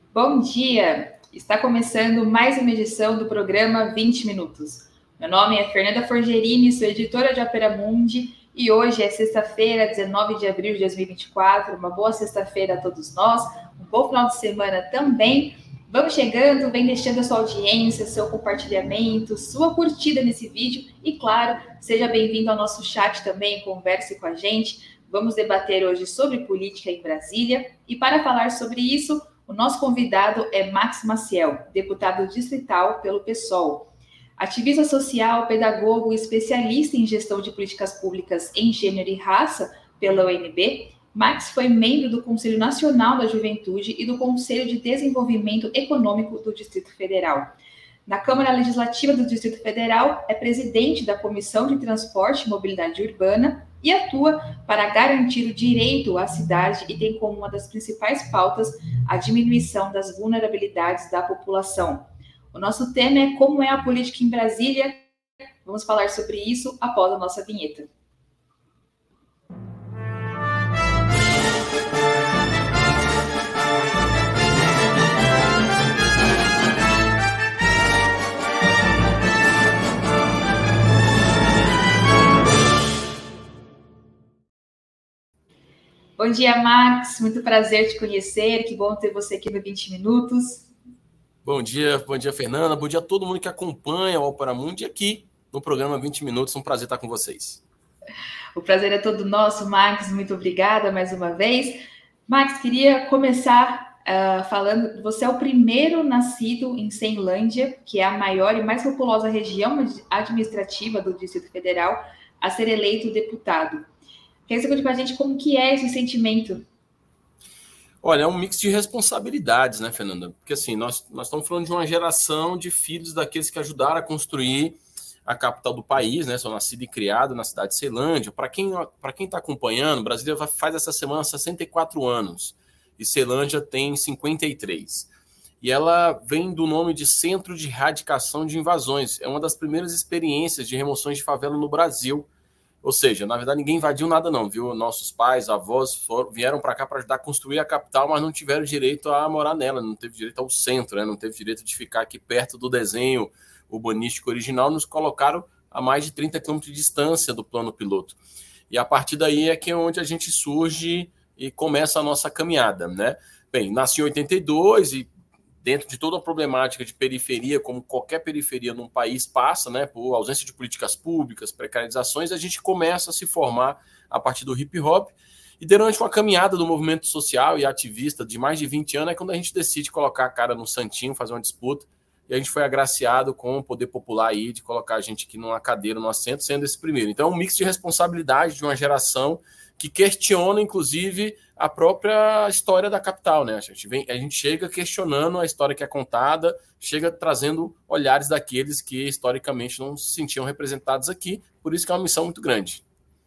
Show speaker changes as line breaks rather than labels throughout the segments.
Bom dia! Está começando mais uma edição do programa 20 Minutos. Meu nome é Fernanda Forgerini, sou editora de Opera Mundi e hoje é sexta-feira, 19 de abril de 2024. Uma boa sexta-feira a todos nós, um bom final de semana também. Vamos chegando, vem deixando a sua audiência, seu compartilhamento, sua curtida nesse vídeo e, claro, seja bem-vindo ao nosso chat também, converse com a gente. Vamos debater hoje sobre política em Brasília e para falar sobre isso, o nosso convidado é Max Maciel, deputado distrital pelo PSOL. Ativista social, pedagogo e especialista em gestão de políticas públicas em gênero e raça pela UNB, Max foi membro do Conselho Nacional da Juventude e do Conselho de Desenvolvimento Econômico do Distrito Federal. Na Câmara Legislativa do Distrito Federal, é presidente da Comissão de Transporte e Mobilidade Urbana e atua para garantir o direito à cidade e tem como uma das principais pautas a diminuição das vulnerabilidades da população. O nosso tema é como é a política em Brasília. Vamos falar sobre isso após a nossa vinheta. Bom dia, Max. Muito prazer te conhecer. Que bom ter você aqui no 20 Minutos.
Bom dia, Fernanda. Bom dia a todo mundo que acompanha o Opera Mundi aqui no programa 20 Minutos. É um prazer estar com vocês.
O prazer é todo nosso, Max. Muito obrigada mais uma vez. Max, queria começar falando, você é o primeiro nascido em Ceilândia, que é a maior e mais populosa região administrativa do Distrito Federal, a ser eleito deputado. Quer dizer com a gente como que é esse sentimento?
Olha, é um mix de responsabilidades, né, Fernanda? Porque assim, nós estamos falando de uma geração de filhos daqueles que ajudaram a construir a capital do país, né? Sou nascido e criado na cidade de Ceilândia. Para quem está acompanhando, Brasília faz essa semana 64 anos e Ceilândia tem 53. E ela vem do nome de Centro de Erradicação de Invasões. É uma das primeiras experiências de remoções de favela no Brasil. Ou seja, na verdade, ninguém invadiu nada não, viu? Nossos pais, avós vieram para cá para ajudar a construir a capital, mas não tiveram direito a morar nela, não teve direito ao centro, né? Não teve direito de ficar aqui perto do desenho urbanístico original, nos colocaram a mais de 30 quilômetros de distância do plano piloto. E a partir daí é que é onde a gente surge e começa a nossa caminhada, né? Bem, nasci em 82 e dentro de toda a problemática de periferia, como qualquer periferia num país passa, né, por ausência de políticas públicas, precarizações, a gente começa a se formar a partir do hip hop. E durante uma caminhada do movimento social e ativista de mais de 20 anos é quando a gente decide colocar a cara no santinho, fazer uma disputa, e a gente foi agraciado com o poder popular aí de colocar a gente aqui numa cadeira, num assento, sendo esse primeiro. Então é um mix de responsabilidade de uma geração que questiona, inclusive, a própria história da capital, né? A gente chega questionando a história que é contada, chega trazendo olhares daqueles que historicamente não se sentiam representados aqui, por isso que é uma missão muito grande.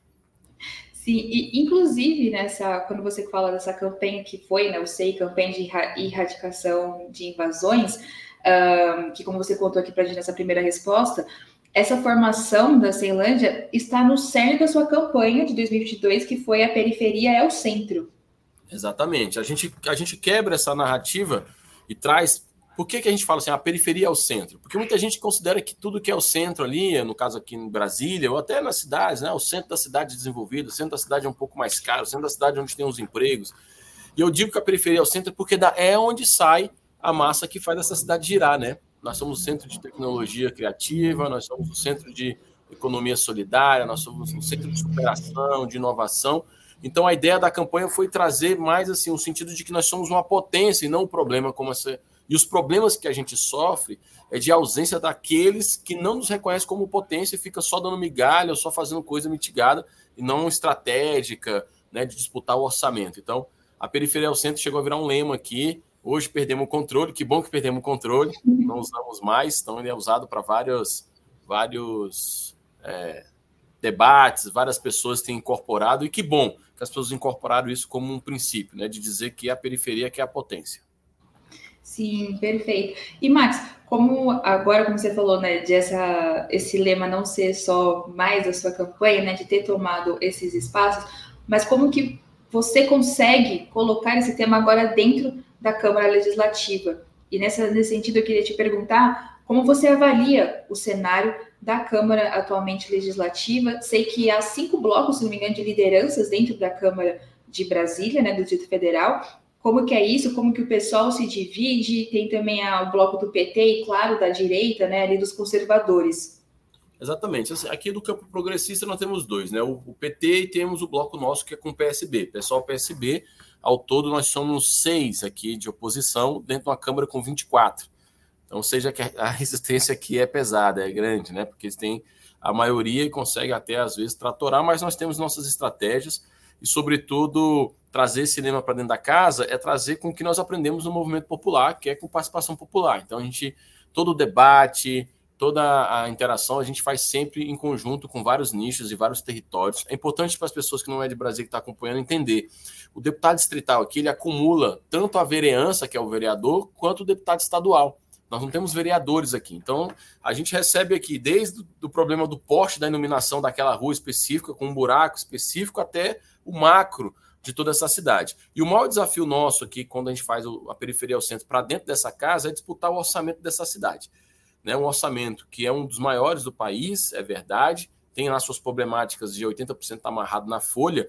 Sim, e inclusive quando você fala dessa campanha que foi, né, campanha de erradicação de invasões, que como você contou aqui para a gente nessa primeira resposta, essa formação da Ceilândia está no cerne da sua campanha de 2022, que foi a periferia é o centro.
Exatamente. A gente quebra essa narrativa e traz... Por que a gente fala assim, a periferia é o centro? Porque muita gente considera que tudo que é o centro ali, no caso aqui em Brasília, ou até nas cidades, né? O centro da cidade desenvolvida, o centro da cidade é um pouco mais caro, o centro da cidade é onde tem os empregos. E eu digo que a periferia é o centro porque é onde sai a massa que faz essa cidade girar, né? Nós somos o centro de tecnologia criativa, nós somos o centro de economia solidária, nós somos o centro de superação, de inovação. Então, a ideia da campanha foi trazer mais assim o sentido de que nós somos uma potência e não um problema como essa. E os problemas que a gente sofre é de ausência daqueles que não nos reconhecem como potência e fica só dando migalha ou só fazendo coisa mitigada e não estratégica, né, de disputar o orçamento. Então, a periferia ao centro chegou a virar um lema aqui. Hoje perdemos o controle, que bom que perdemos o controle, não usamos mais, então ele é usado para vários debates, várias pessoas têm incorporado, e que bom que as pessoas incorporaram isso como um princípio, né, de dizer que a periferia que é a potência.
Sim, perfeito. E Max, como você falou, né, de esse lema não ser só mais a sua campanha, né, de ter tomado esses espaços, mas como que você consegue colocar esse tema agora dentro da Câmara Legislativa. E nesse sentido, eu queria te perguntar como você avalia o cenário da Câmara atualmente legislativa. Sei que há 5 blocos, se não me engano, de lideranças dentro da Câmara de Brasília, né, do Distrito Federal. Como que é isso? Como que o pessoal se divide? Tem também o bloco do PT e, claro, da direita, né, ali dos conservadores.
Exatamente. Assim, aqui do campo progressista nós temos 2, né? O PT e temos o bloco nosso que é com o PSB. Pessoal, PSB, ao todo nós somos 6 aqui de oposição dentro de uma Câmara com 24. Então, ou seja, que a resistência aqui é pesada, é grande, né? Porque eles têm a maioria e conseguem até, às vezes, tratorar, mas nós temos nossas estratégias e, sobretudo, trazer cinema para dentro da casa é trazer com o que nós aprendemos no movimento popular, que é com participação popular. Então, todo o debate, toda a interação, a gente faz sempre em conjunto com vários nichos e vários territórios. É importante para as pessoas que não é de Brasília que estão acompanhando entender. O deputado distrital aqui, ele acumula tanto a vereança, que é o vereador, quanto o deputado estadual. Nós não temos vereadores aqui. Então, a gente recebe aqui desde o problema do poste da iluminação daquela rua específica, com um buraco específico, até o macro de toda essa cidade. E o maior desafio nosso aqui, quando a gente faz a periferia ao centro para dentro dessa casa, é disputar o orçamento dessa cidade. Né? Um orçamento que é um dos maiores do país, é verdade, tem lá suas problemáticas de 80% amarrado na folha,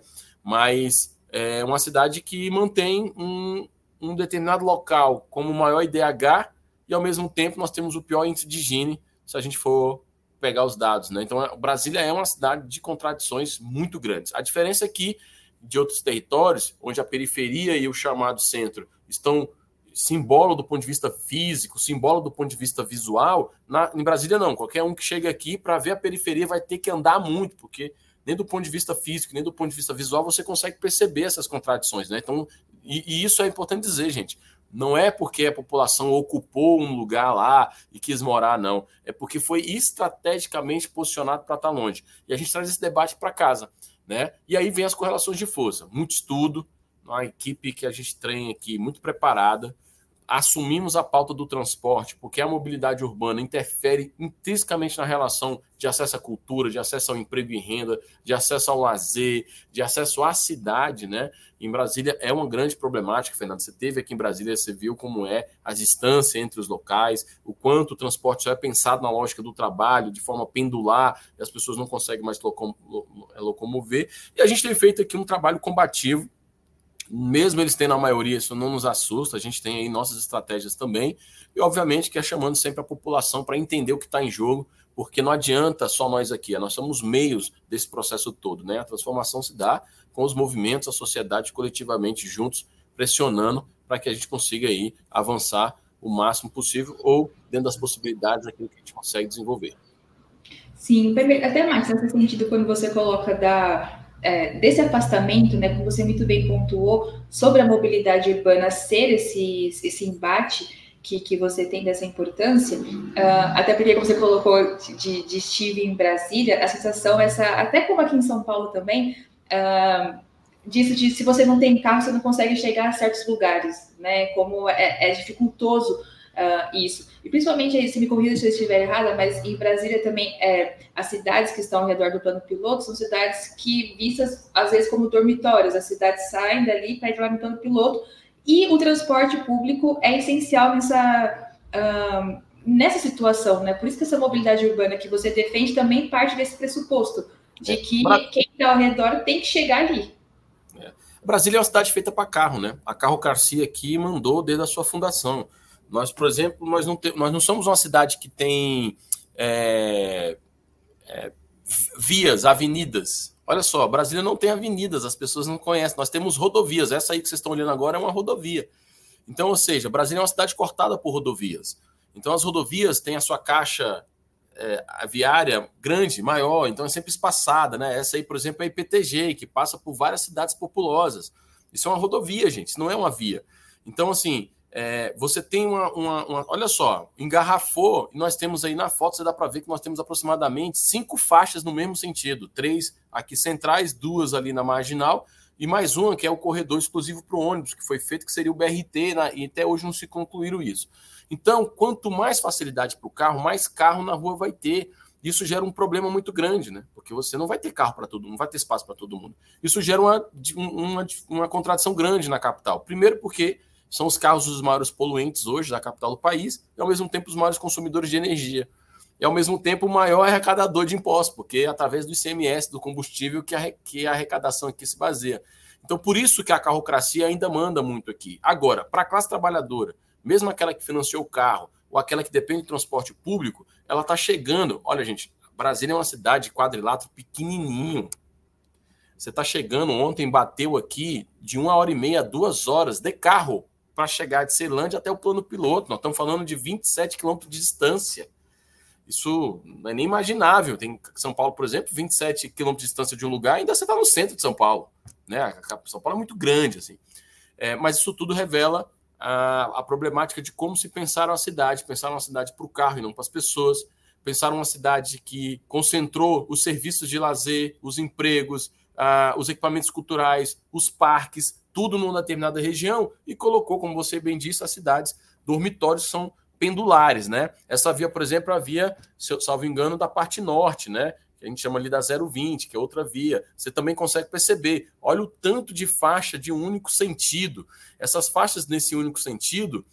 mas é uma cidade que mantém um determinado local como o maior IDH e, ao mesmo tempo, nós temos o pior índice de Gini, se a gente for pegar os dados. Né? Então, Brasília é uma cidade de contradições muito grandes. A diferença é que, de outros territórios, onde a periferia e o chamado centro estão simbolo do ponto de vista físico, simbolo do ponto de vista visual, em Brasília não. Qualquer um que chega aqui para ver a periferia vai ter que andar muito, porque nem do ponto de vista físico, nem do ponto de vista visual você consegue perceber essas contradições. Né? Então, e isso é importante dizer, gente. Não é porque a população ocupou um lugar lá e quis morar, não. É porque foi estrategicamente posicionado para estar longe. E a gente traz esse debate para casa. Né? E aí vem as correlações de força. Muito estudo, uma equipe que a gente treina aqui muito preparada. Assumimos a pauta do transporte, porque a mobilidade urbana interfere intrinsecamente na relação de acesso à cultura, de acesso ao emprego e renda, de acesso ao lazer, de acesso à cidade, né? Em Brasília é uma grande problemática, Fernando. Você teve aqui em Brasília, você viu como é a distância entre os locais, o quanto o transporte só é pensado na lógica do trabalho, de forma pendular, e as pessoas não conseguem mais locomover. E a gente tem feito aqui um trabalho combativo. Mesmo eles tendo a maioria, isso não nos assusta, a gente tem aí nossas estratégias também, e obviamente que é chamando sempre a população para entender o que está em jogo, porque não adianta só nós aqui, nós somos meios desse processo todo, né? A transformação se dá com os movimentos, a sociedade coletivamente juntos, pressionando para que a gente consiga aí avançar o máximo possível ou dentro das possibilidades daquilo que a gente consegue desenvolver.
Sim, até mais nesse sentido, quando você coloca desse afastamento, né, como você muito bem pontuou, sobre a mobilidade urbana ser esse embate que você tem dessa importância, até porque, como você colocou, de estive em Brasília, a sensação, até como aqui em São Paulo também, disso de se você não tem carro, você não consegue chegar a certos lugares, né, como é dificultoso isso. E principalmente, aí, se me corrija se eu estiver errada, mas em Brasília também, as cidades que estão ao redor do plano piloto são cidades que, vistas às vezes como dormitórios, as cidades saem dali para entrar no plano piloto, e o transporte público é essencial nessa situação, né? Por isso que essa mobilidade urbana que você defende também parte desse pressuposto, de que quem está ao redor tem que chegar ali.
Brasília é uma cidade feita para carro, né? A Carro Garcia aqui mandou desde a sua fundação. Nós, por exemplo, nós não somos uma cidade que tem vias, avenidas. Olha só, Brasília não tem avenidas, as pessoas não conhecem. Nós temos rodovias. Essa aí que vocês estão olhando agora é uma rodovia. Então, ou seja, Brasília é uma cidade cortada por rodovias. Então, as rodovias têm a sua caixa viária grande, maior, então é sempre espaçada, né? Essa aí, por exemplo, é a IPTG, que passa por várias cidades populosas. Isso é uma rodovia, gente, isso não é uma via. Então, assim, você tem olha só, engarrafou, e nós temos aí na foto, você dá para ver que nós temos aproximadamente 5 faixas no mesmo sentido, 3 aqui centrais, 2 ali na marginal, e mais uma que é o corredor exclusivo para o ônibus, que foi feito, que seria o BRT, e até hoje não se concluíram isso. Então, quanto mais facilidade para o carro, mais carro na rua vai ter. Isso gera um problema muito grande, né? Porque você não vai ter carro para todo mundo, não vai ter espaço para todo mundo. Isso gera uma contradição grande na capital. Primeiro porque são os carros os maiores poluentes hoje da capital do país e, ao mesmo tempo, os maiores consumidores de energia. E, ao mesmo tempo, o maior arrecadador de impostos, porque é através do ICMS, do combustível, que a arrecadação aqui se baseia. Então, por isso que a carrocracia ainda manda muito aqui. Agora, para a classe trabalhadora, mesmo aquela que financiou o carro ou aquela que depende de transporte público, ela está chegando. Olha, gente, Brasília é uma cidade de quadrilátero pequenininho. Você está chegando, ontem bateu aqui de 1h30 a 2 horas de carro para chegar de Ceilândia até o plano piloto. Nós estamos falando de 27 quilômetros de distância. Isso não é nem imaginável. Tem São Paulo, por exemplo, 27 quilômetros de distância de um lugar, ainda você está no centro de São Paulo. Né? São Paulo é muito grande, assim. Mas isso tudo revela a problemática de como se pensaram a cidade. Pensaram uma cidade para o carro e não para as pessoas. Pensaram uma cidade que concentrou os serviços de lazer, os empregos, os equipamentos culturais, os parques, tudo numa determinada região e colocou, como você bem disse, as cidades, dormitórios são pendulares, né? Essa via, por exemplo, a via, se eu salvo engano, da parte norte, né? Que a gente chama ali da 020, que é outra via. Você também consegue perceber, olha o tanto de faixa de um único sentido. Essas faixas nesse único sentido,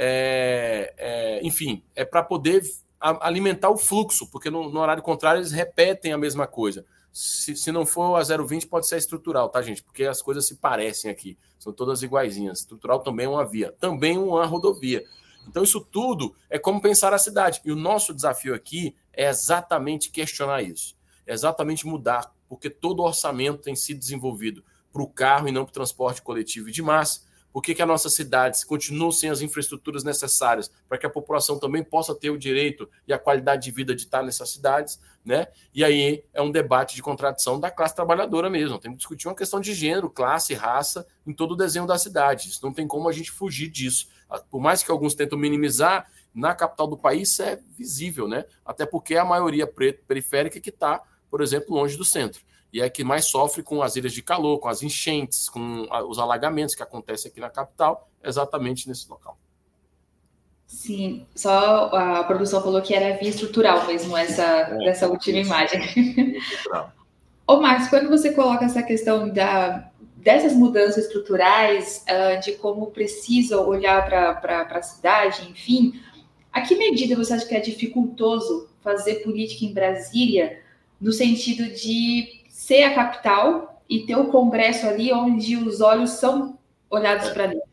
enfim, é para poder alimentar o fluxo, porque no horário contrário eles repetem a mesma coisa. Se não for a 020, pode ser a estrutural, tá, gente? Porque as coisas se parecem aqui. São todas iguaizinhas. Estrutural também é uma via. Também uma rodovia. Então, isso tudo é como pensar a cidade. E o nosso desafio aqui é exatamente questionar isso. É exatamente mudar. Porque todo o orçamento tem sido desenvolvido para o carro e não para o transporte coletivo e de massa. Por que as nossas cidades continuam sem as infraestruturas necessárias para que a população também possa ter o direito e a qualidade de vida de estar nessas cidades, né? E aí é um debate de contradição da classe trabalhadora mesmo. Tem que discutir uma questão de gênero, classe, raça em todo o desenho da cidade. Isso não tem como a gente fugir disso. Por mais que alguns tentam minimizar, na capital do país isso é visível, né? Até porque é a maioria periférica que está, por exemplo, longe do centro. E é que mais sofre com as ilhas de calor, com as enchentes, com os alagamentos que acontecem aqui na capital, exatamente nesse local.
Sim, só a produção falou que era via estrutural mesmo, dessa última imagem. Ô, Marcos, quando você coloca essa questão dessas mudanças estruturais, de como precisa olhar para a cidade, enfim, a que medida você acha que é dificultoso fazer política em Brasília, no sentido de ser a capital e ter o Congresso ali onde os olhos são olhados para ali?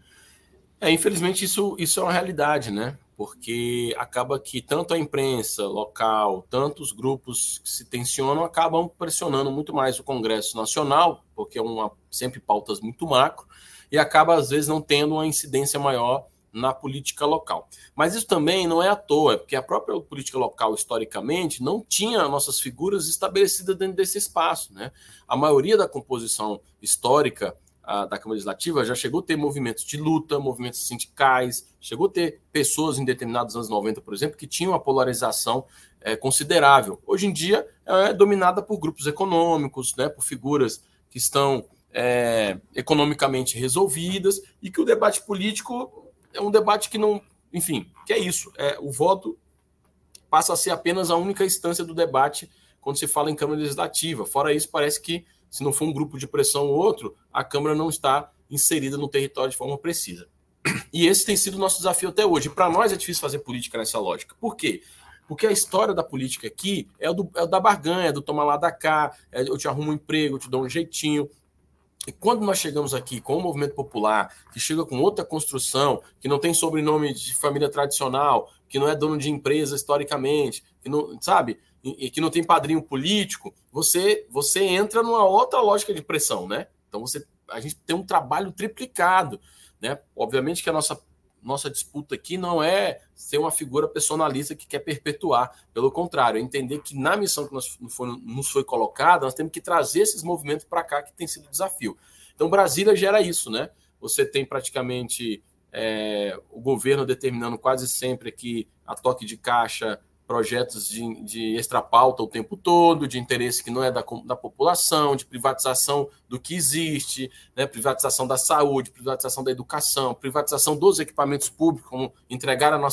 Infelizmente isso é uma realidade, né? Porque acaba que tanto a imprensa local, tanto os grupos que se tensionam, acabam pressionando muito mais o Congresso Nacional, porque sempre pautas muito macro, e acaba, às vezes, não tendo uma incidência maior na política local. Mas isso também não é à toa, porque a própria política local, historicamente, não tinha nossas figuras estabelecidas dentro desse espaço, né? A maioria da composição histórica da Câmara Legislativa já chegou a ter movimentos de luta, movimentos sindicais, chegou a ter pessoas em determinados anos 90, por exemplo, que tinham uma polarização considerável. Hoje em dia é dominada por grupos econômicos, né, por figuras que estão economicamente resolvidas, e que o debate político é um debate que não... Enfim, que é isso. O voto passa a ser apenas a única instância do debate quando se fala em Câmara Legislativa. Fora isso, parece que, se não for um grupo de pressão ou outro, a Câmara não está inserida no território de forma precisa. E esse tem sido o nosso desafio até hoje. Para nós é difícil fazer política nessa lógica. Por quê? Porque a história da política aqui é o da barganha, do tomar lá da cá, eu te arrumo um emprego, eu te dou um jeitinho. E quando nós chegamos aqui com o movimento popular, que chega com outra construção, que não tem sobrenome de família tradicional, que não é dono de empresa historicamente, que não, sabe, e que não tem padrinho político, você entra numa outra lógica de pressão, né? Então a gente tem um trabalho triplicado, né? Obviamente que a nossa disputa aqui não é ser uma figura personalista que quer perpetuar, pelo contrário, é entender que na missão que nos foi colocada, nós temos que trazer esses movimentos para cá, que tem sido desafio. Então, Brasília gera isso, né? Você tem praticamente o governo determinando quase sempre aqui a toque de caixa, projetos de extrapauta o tempo todo, de interesse que não é da população, de privatização do que existe, né? Privatização da saúde, privatização da educação, privatização dos equipamentos públicos, como entregar a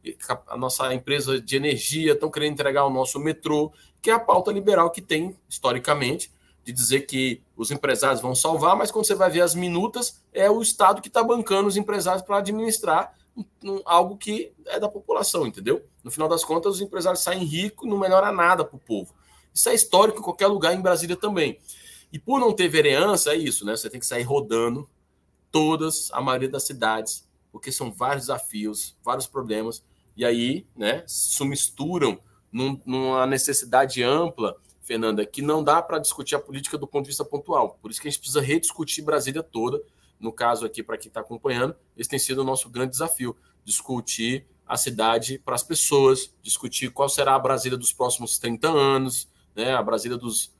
nossa empresa de energia, estão querendo entregar o nosso metrô, que é a pauta liberal que tem, historicamente, de dizer que os empresários vão salvar, mas quando você vai ver as minutas, é o Estado que está bancando os empresários para administrar algo que é da população, entendeu? No final das contas, os empresários saem ricos e não melhora nada para o povo. Isso é histórico em qualquer lugar, em Brasília também. E por não ter vereança, é isso, né? Você tem que sair rodando a maioria das cidades, porque são vários desafios, vários problemas, e aí, né, se misturam numa necessidade ampla, Fernanda, que não dá para discutir a política do ponto de vista pontual. Por isso que a gente precisa rediscutir Brasília toda. No caso aqui, para quem está acompanhando, esse tem sido o nosso grande desafio, discutir a cidade para as pessoas, discutir qual será a Brasília dos próximos 30 anos, né, a Brasília dos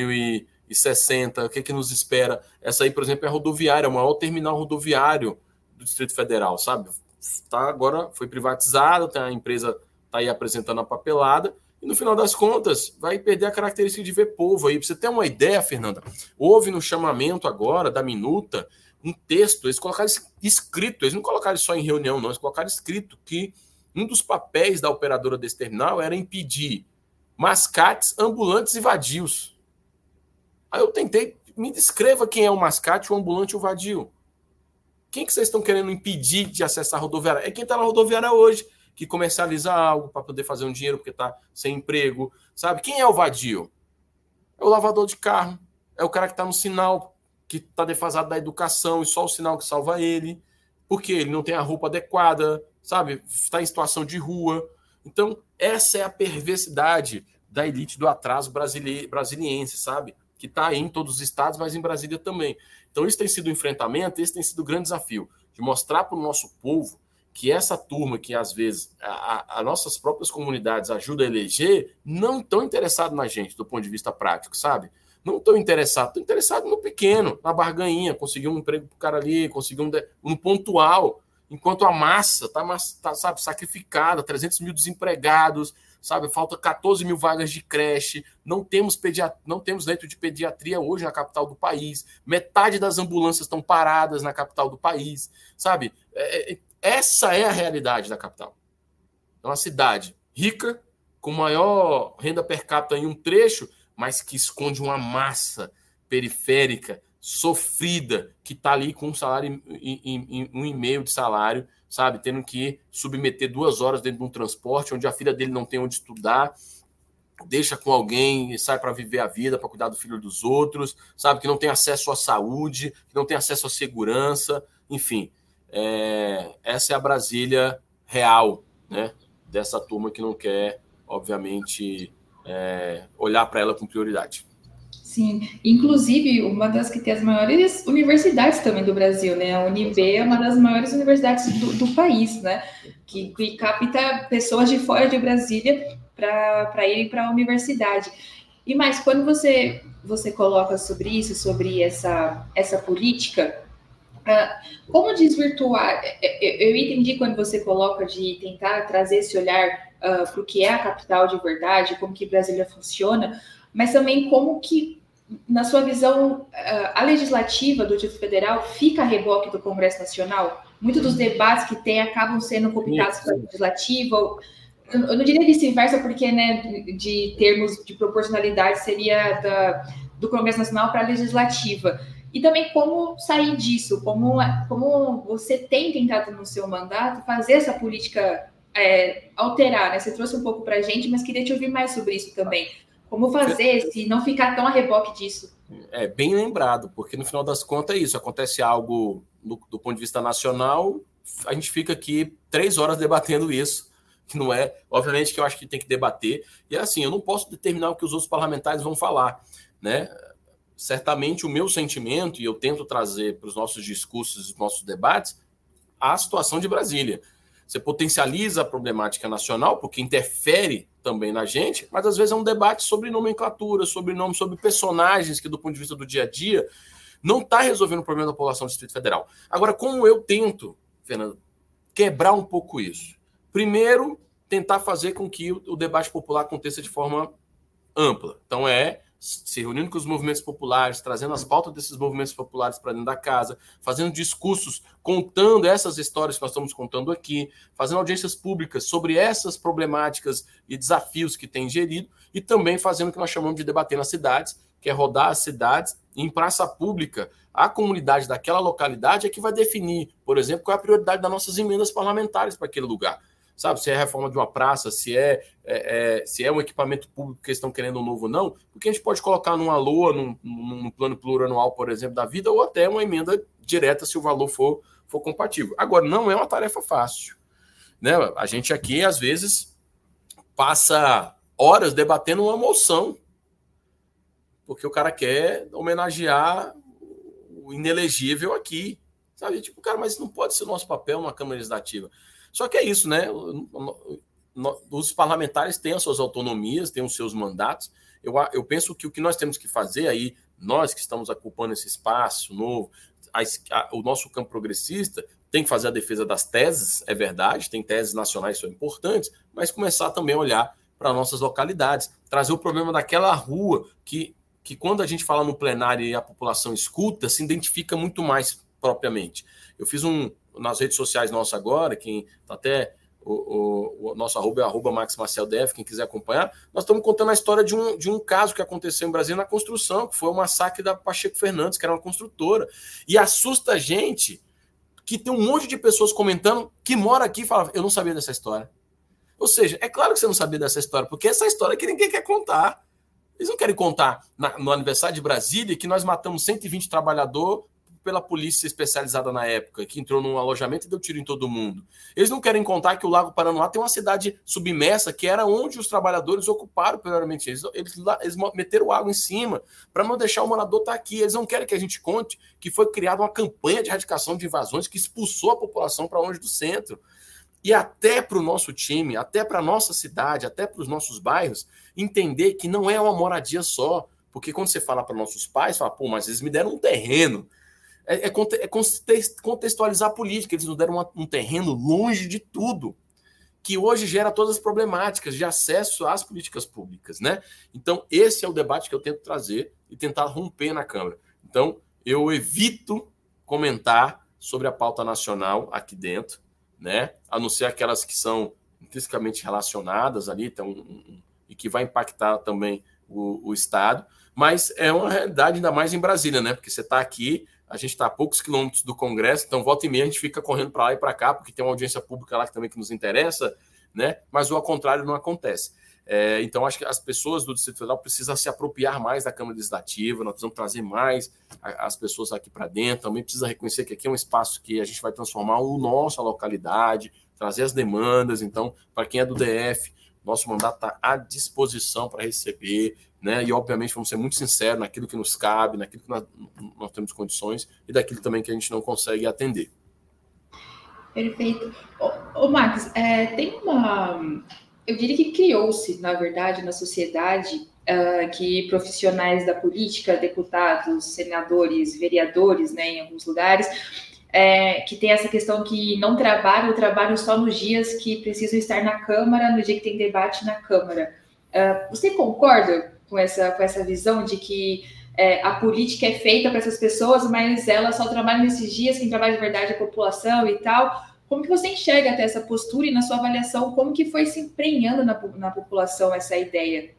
2060, o que nos espera. Essa aí, por exemplo, é a rodoviária, o maior terminal rodoviário do Distrito Federal, sabe? Agora foi privatizado, a empresa está aí apresentando a papelada, e no final das contas vai perder a característica de ver povo aí. Para você ter uma ideia, Fernanda, houve no chamamento agora da minuta um texto, eles colocaram escrito, eles não colocaram só em reunião, não, eles colocaram escrito que um dos papéis da operadora desse terminal era impedir mascates, ambulantes e vadios. Aí eu tentei, me descreva quem é o mascate, o ambulante e o vadio. Quem que vocês estão querendo impedir de acessar a rodoviária? É quem está na rodoviária hoje, que comercializa algo para poder fazer um dinheiro porque está sem emprego, sabe? Quem é o vadio? É o lavador de carro, é o cara que está no sinal, que está defasado da educação e só o sinal que salva ele, porque ele não tem a roupa adequada, sabe? Está em situação de rua. Então, essa é a perversidade da elite do atraso brasiliense, sabe? Que está aí em todos os estados, mas em Brasília também. Então, isso tem sido um enfrentamento, esse tem sido o grande desafio, de mostrar para o nosso povo que essa turma que, às vezes, as nossas próprias comunidades ajudam a eleger, não estão interessados na gente, do ponto de vista prático, sabe? Não estão interessados no pequeno, na barganhinha, conseguir um emprego para o cara ali, conseguir um pontual, enquanto a massa está, sabe, sacrificada, 300 mil desempregados, sabe, falta 14 mil vagas de creche, não temos leito de pediatria hoje na capital do país, metade das ambulâncias estão paradas na capital do país, sabe? Essa é a realidade da capital. É uma cidade rica, com maior renda per capita em um trecho, mas que esconde uma massa periférica, sofrida, que está ali com um salário em 1,5 de salário, sabe? Tendo que submeter 2 horas dentro de um transporte, onde a filha dele não tem onde estudar, deixa com alguém e sai para viver a vida, para cuidar do filho dos outros, sabe? Que não tem acesso à saúde, que não tem acesso à segurança, enfim. Essa é a Brasília real, né? Dessa turma que não quer, obviamente, olhar para ela com prioridade.
Sim, inclusive uma das que tem as maiores universidades também do Brasil, né? A UNB é uma das maiores universidades do país, né? Que capta pessoas de fora de Brasília para irem para a universidade. E mais, quando você coloca sobre isso, sobre essa política, como desvirtuar? Eu entendi quando você coloca de tentar trazer esse olhar para o que é a capital de verdade, como que Brasília funciona, mas também como que, na sua visão, a legislativa do Distrito Federal fica a reboque do Congresso Nacional? Muitos dos debates que tem acabam sendo cooptados pela legislativa. Eu não diria vice-versa, porque, né, de termos de proporcionalidade seria do Congresso Nacional para a legislativa. E também como sair disso, como você tem tentado no seu mandato fazer essa política alterar, né? Você trouxe um pouco para a gente, mas queria te ouvir mais sobre isso também. Como fazer se não ficar tão a reboque disso?
Bem lembrado, porque no final das contas é isso, acontece algo do ponto de vista nacional, a gente fica aqui 3 horas debatendo isso, que não é, obviamente que eu acho que tem que debater, e assim, eu não posso determinar o que os outros parlamentares vão falar, né? Certamente o meu sentimento, e eu tento trazer para os nossos discursos, os nossos debates, a situação de Brasília. Você potencializa a problemática nacional, porque interfere também na gente, mas às vezes é um debate sobre nomenclatura, sobre personagens que, do ponto de vista do dia a dia, não está resolvendo o problema da população do Distrito Federal. Agora, como eu tento, Fernando, quebrar um pouco isso? Primeiro, tentar fazer com que o debate popular aconteça de forma ampla. Então, se reunindo com os movimentos populares, trazendo as pautas desses movimentos populares para dentro da casa, fazendo discursos, contando essas histórias que nós estamos contando aqui, fazendo audiências públicas sobre essas problemáticas e desafios que tem gerido, e também fazendo o que nós chamamos de debater nas cidades, que é rodar as cidades em praça pública. A comunidade daquela localidade é que vai definir, por exemplo, qual é a prioridade das nossas emendas parlamentares para aquele lugar. Sabe, se é a reforma de uma praça, se é um equipamento público que eles estão querendo um novo ou não, porque a gente pode colocar numa LOA, num plano plurianual, por exemplo, da vida, ou até uma emenda direta se o valor for compatível. Agora, não é uma tarefa fácil, né? A gente aqui, às vezes, passa horas debatendo uma moção, porque o cara quer homenagear o inelegível aqui, sabe? Tipo, cara, mas não pode ser o nosso papel numa Câmara Legislativa. Só que é isso, né? Os parlamentares têm as suas autonomias, têm os seus mandatos. Eu penso que o que nós temos que fazer aí, nós que estamos ocupando esse espaço novo, o nosso campo progressista tem que fazer a defesa das teses, é verdade, tem teses nacionais que são importantes, mas começar também a olhar para nossas localidades, trazer o problema daquela rua que quando a gente fala no plenário e a população escuta, se identifica muito mais propriamente. Eu fiz nas redes sociais nossas agora, quem tá até o nosso arroba é @MaxMarcelDF, quem quiser acompanhar, nós estamos contando a história de um caso que aconteceu em Brasília na construção, que foi o massacre da Pacheco Fernandes, que era uma construtora. E assusta a gente que tem um monte de pessoas comentando que mora aqui e fala, eu não sabia dessa história. Ou seja, é claro que você não sabia dessa história, porque essa história que ninguém quer contar. Eles não querem contar no aniversário de Brasília que nós matamos 120 trabalhadores pela polícia especializada na época, que entrou num alojamento e deu tiro em todo mundo. Eles não querem contar que o Lago Paranoá tem uma cidade submersa, que era onde os trabalhadores ocuparam primeiramente. Eles meteram água em cima para não deixar o morador estar aqui. Eles não querem que a gente conte que foi criada uma campanha de erradicação de invasões que expulsou a população para longe do centro. E até para o nosso time, até para a nossa cidade, até para os nossos bairros, entender que não é uma moradia só. Porque quando você fala para nossos pais, fala, pô, mas eles me deram um terreno. É contextualizar a política. Eles nos deram um terreno longe de tudo, que hoje gera todas as problemáticas de acesso às políticas públicas, né? Então, esse é o debate que eu tento trazer e tentar romper na Câmara. Então, eu evito comentar sobre a pauta nacional aqui dentro, né? A não ser aquelas que são intrinsecamente relacionadas ali, e que vai impactar também o Estado, mas é uma realidade ainda mais em Brasília, né? Porque você está aqui, a gente está a poucos quilômetros do Congresso, então volta e meia a gente fica correndo para lá e para cá, porque tem uma audiência pública lá que também que nos interessa, né? Mas o ao contrário não acontece. Então, acho que as pessoas do Distrito Federal precisam se apropriar mais da Câmara Legislativa, nós precisamos trazer mais as pessoas aqui para dentro, também precisa reconhecer que aqui é um espaço que a gente vai transformar a nossa localidade, trazer as demandas. Então, para quem é do DF, nosso mandato está à disposição para receber, né? E, obviamente, vamos ser muito sinceros naquilo que nos cabe, naquilo que nós temos condições e daquilo também que a gente não consegue atender.
Perfeito. Ô Max, tem uma... Eu diria que criou-se, na verdade, na sociedade, que profissionais da política, deputados, senadores, vereadores, né, em alguns lugares, que tem essa questão que não trabalham só nos dias que precisam estar na Câmara, no dia que tem debate na Câmara. Você concorda com essa visão de que a política é feita para essas pessoas, mas elas só trabalham nesses dias, quem trabalha de verdade é a população e tal? Como que você enxerga até essa postura e na sua avaliação, como que foi se emprenhando na população essa ideia?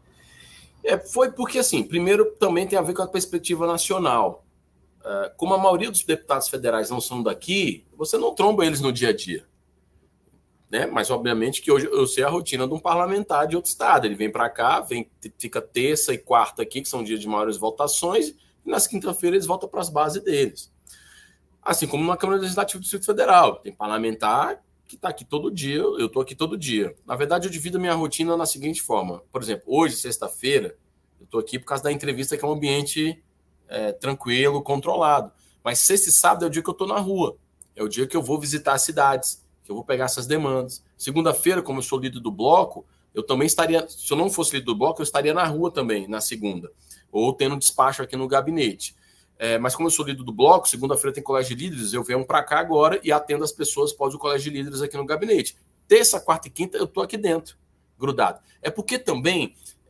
Foi porque, assim, primeiro também tem a ver com a perspectiva nacional. Como a maioria dos deputados federais não são daqui, você não tromba eles no dia a dia. Né? Mas, obviamente, que hoje eu sei a rotina de um parlamentar de outro estado. Ele vem para cá, fica terça e quarta aqui, que são dias de maiores votações, e nas quinta-feiras eles voltam para as bases deles. Assim como na Câmara Legislativa do Distrito Federal. Tem parlamentar que está aqui todo dia, eu estou aqui todo dia. Na verdade, eu divido a minha rotina na seguinte forma. Por exemplo, hoje, sexta-feira, eu estou aqui por causa da entrevista, que é um ambiente tranquilo, controlado. Mas sexta e sábado é o dia que eu estou na rua. É o dia que eu vou visitar as cidades, que eu vou pegar essas demandas. Segunda-feira, como eu sou líder do bloco, eu também estaria, se eu não fosse líder do bloco, eu estaria na rua também, na segunda. Ou tendo despacho aqui no gabinete. Mas como eu sou líder do bloco, segunda-feira tem colégio de líderes, eu venho para cá agora e atendo as pessoas após o colégio de líderes aqui no gabinete. Terça, quarta e quinta eu estou aqui dentro, grudado. É porque também,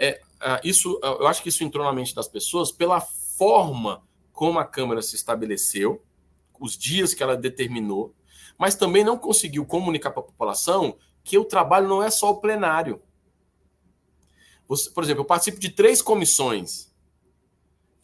eu acho que isso entrou na mente das pessoas pela forma como a Câmara se estabeleceu, os dias que ela determinou, mas também não conseguiu comunicar para a população que o trabalho não é só o plenário. Por exemplo, eu participo de 3 comissões.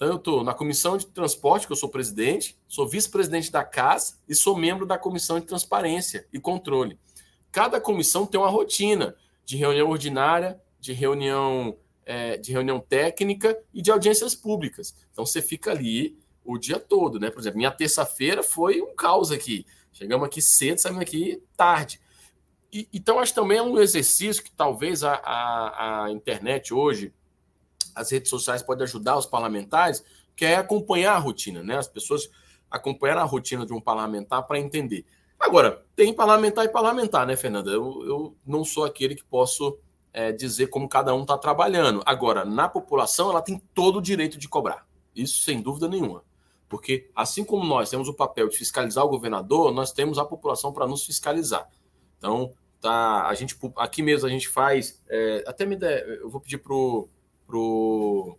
Então, eu estou na Comissão de Transporte, que eu sou presidente, sou vice-presidente da CAS e sou membro da Comissão de Transparência e Controle. Cada comissão tem uma rotina de reunião ordinária, de reunião técnica e de audiências públicas. Então, você fica ali o dia todo, né? Por exemplo, minha terça-feira foi um caos aqui. Chegamos aqui cedo, saímos aqui tarde. Então, acho que também é um exercício que talvez a internet hoje, as redes sociais podem ajudar os parlamentares, que é acompanhar a rotina, né? As pessoas acompanhar a rotina de um parlamentar para entender. Agora, tem parlamentar e parlamentar, né, Fernanda? Eu não sou aquele que posso dizer como cada um está trabalhando. Agora, na população, ela tem todo o direito de cobrar. Isso sem dúvida nenhuma. Porque, assim como nós temos o papel de fiscalizar o governador, nós temos a população para nos fiscalizar. Então, aqui mesmo a gente faz... eu vou pedir para o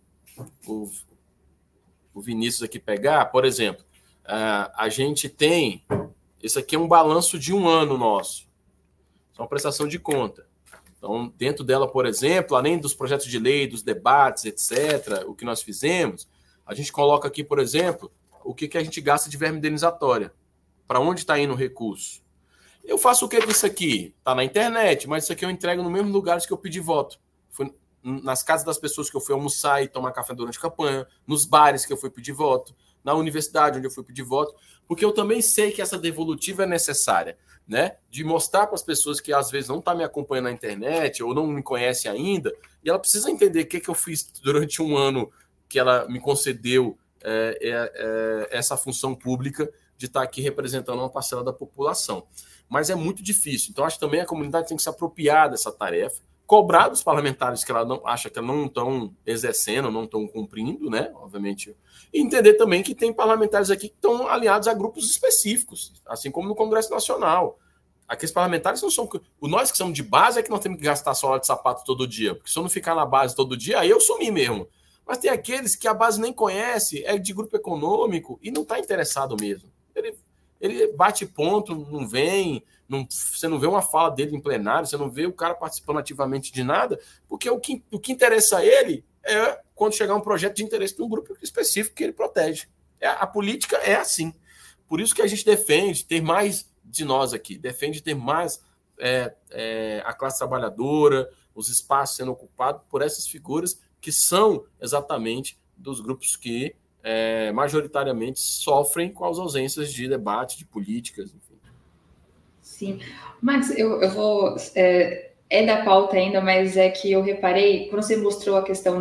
Vinícius aqui pegar, por exemplo, a gente tem... Esse aqui é um balanço de um ano nosso. É uma prestação de conta. Então, dentro dela, por exemplo, além dos projetos de lei, dos debates, etc., o que nós fizemos, a gente coloca aqui, por exemplo, o que a gente gasta de verba indenizatória. Para onde está indo o recurso? Eu faço o que disso aqui? Está na internet, mas isso aqui eu entrego no mesmo lugares que eu pedi voto. Foi nas casas das pessoas que eu fui almoçar e tomar café durante a campanha, nos bares que eu fui pedir voto, na universidade onde eu fui pedir voto, porque eu também sei que essa devolutiva é necessária, né? De mostrar para as pessoas que às vezes não estão me acompanhando na internet ou não me conhecem ainda, e ela precisa entender o que eu fiz durante um ano que ela me concedeu essa função pública de estar aqui representando uma parcela da população. Mas é muito difícil. Então, acho que também a comunidade tem que se apropriar dessa tarefa, cobrar dos parlamentares que ela não acha que não estão exercendo, não estão cumprindo, né? Obviamente. E entender também que tem parlamentares aqui que estão aliados a grupos específicos, assim como no Congresso Nacional. Aqueles parlamentares não são... Nós que somos de base é que nós temos que gastar sola de sapato todo dia, porque se eu não ficar na base todo dia, aí eu sumi mesmo. Mas tem aqueles que a base nem conhece, é de grupo econômico e não está interessado mesmo. Ele bate ponto, não vem, você não vê uma fala dele em plenário, você não vê o cara participando ativamente de nada, porque o que interessa a ele é quando chegar um projeto de interesse de um grupo específico que ele protege. A política é assim. Por isso que a gente defende ter mais de nós aqui, defende ter mais a classe trabalhadora, os espaços sendo ocupados por essas figuras que são exatamente dos grupos que majoritariamente sofrem com as ausências de debate, de políticas, enfim.
Sim. Max, eu vou... da pauta ainda, mas é que eu reparei, quando você mostrou a questão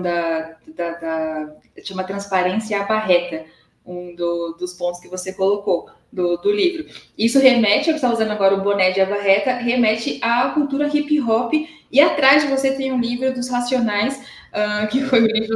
de uma transparência abarreta, dos pontos que você colocou do livro. Isso remete, eu estava usando agora o boné de abarreta, remete à cultura hip hop, e atrás de você tem um livro dos Racionais, que foi o livro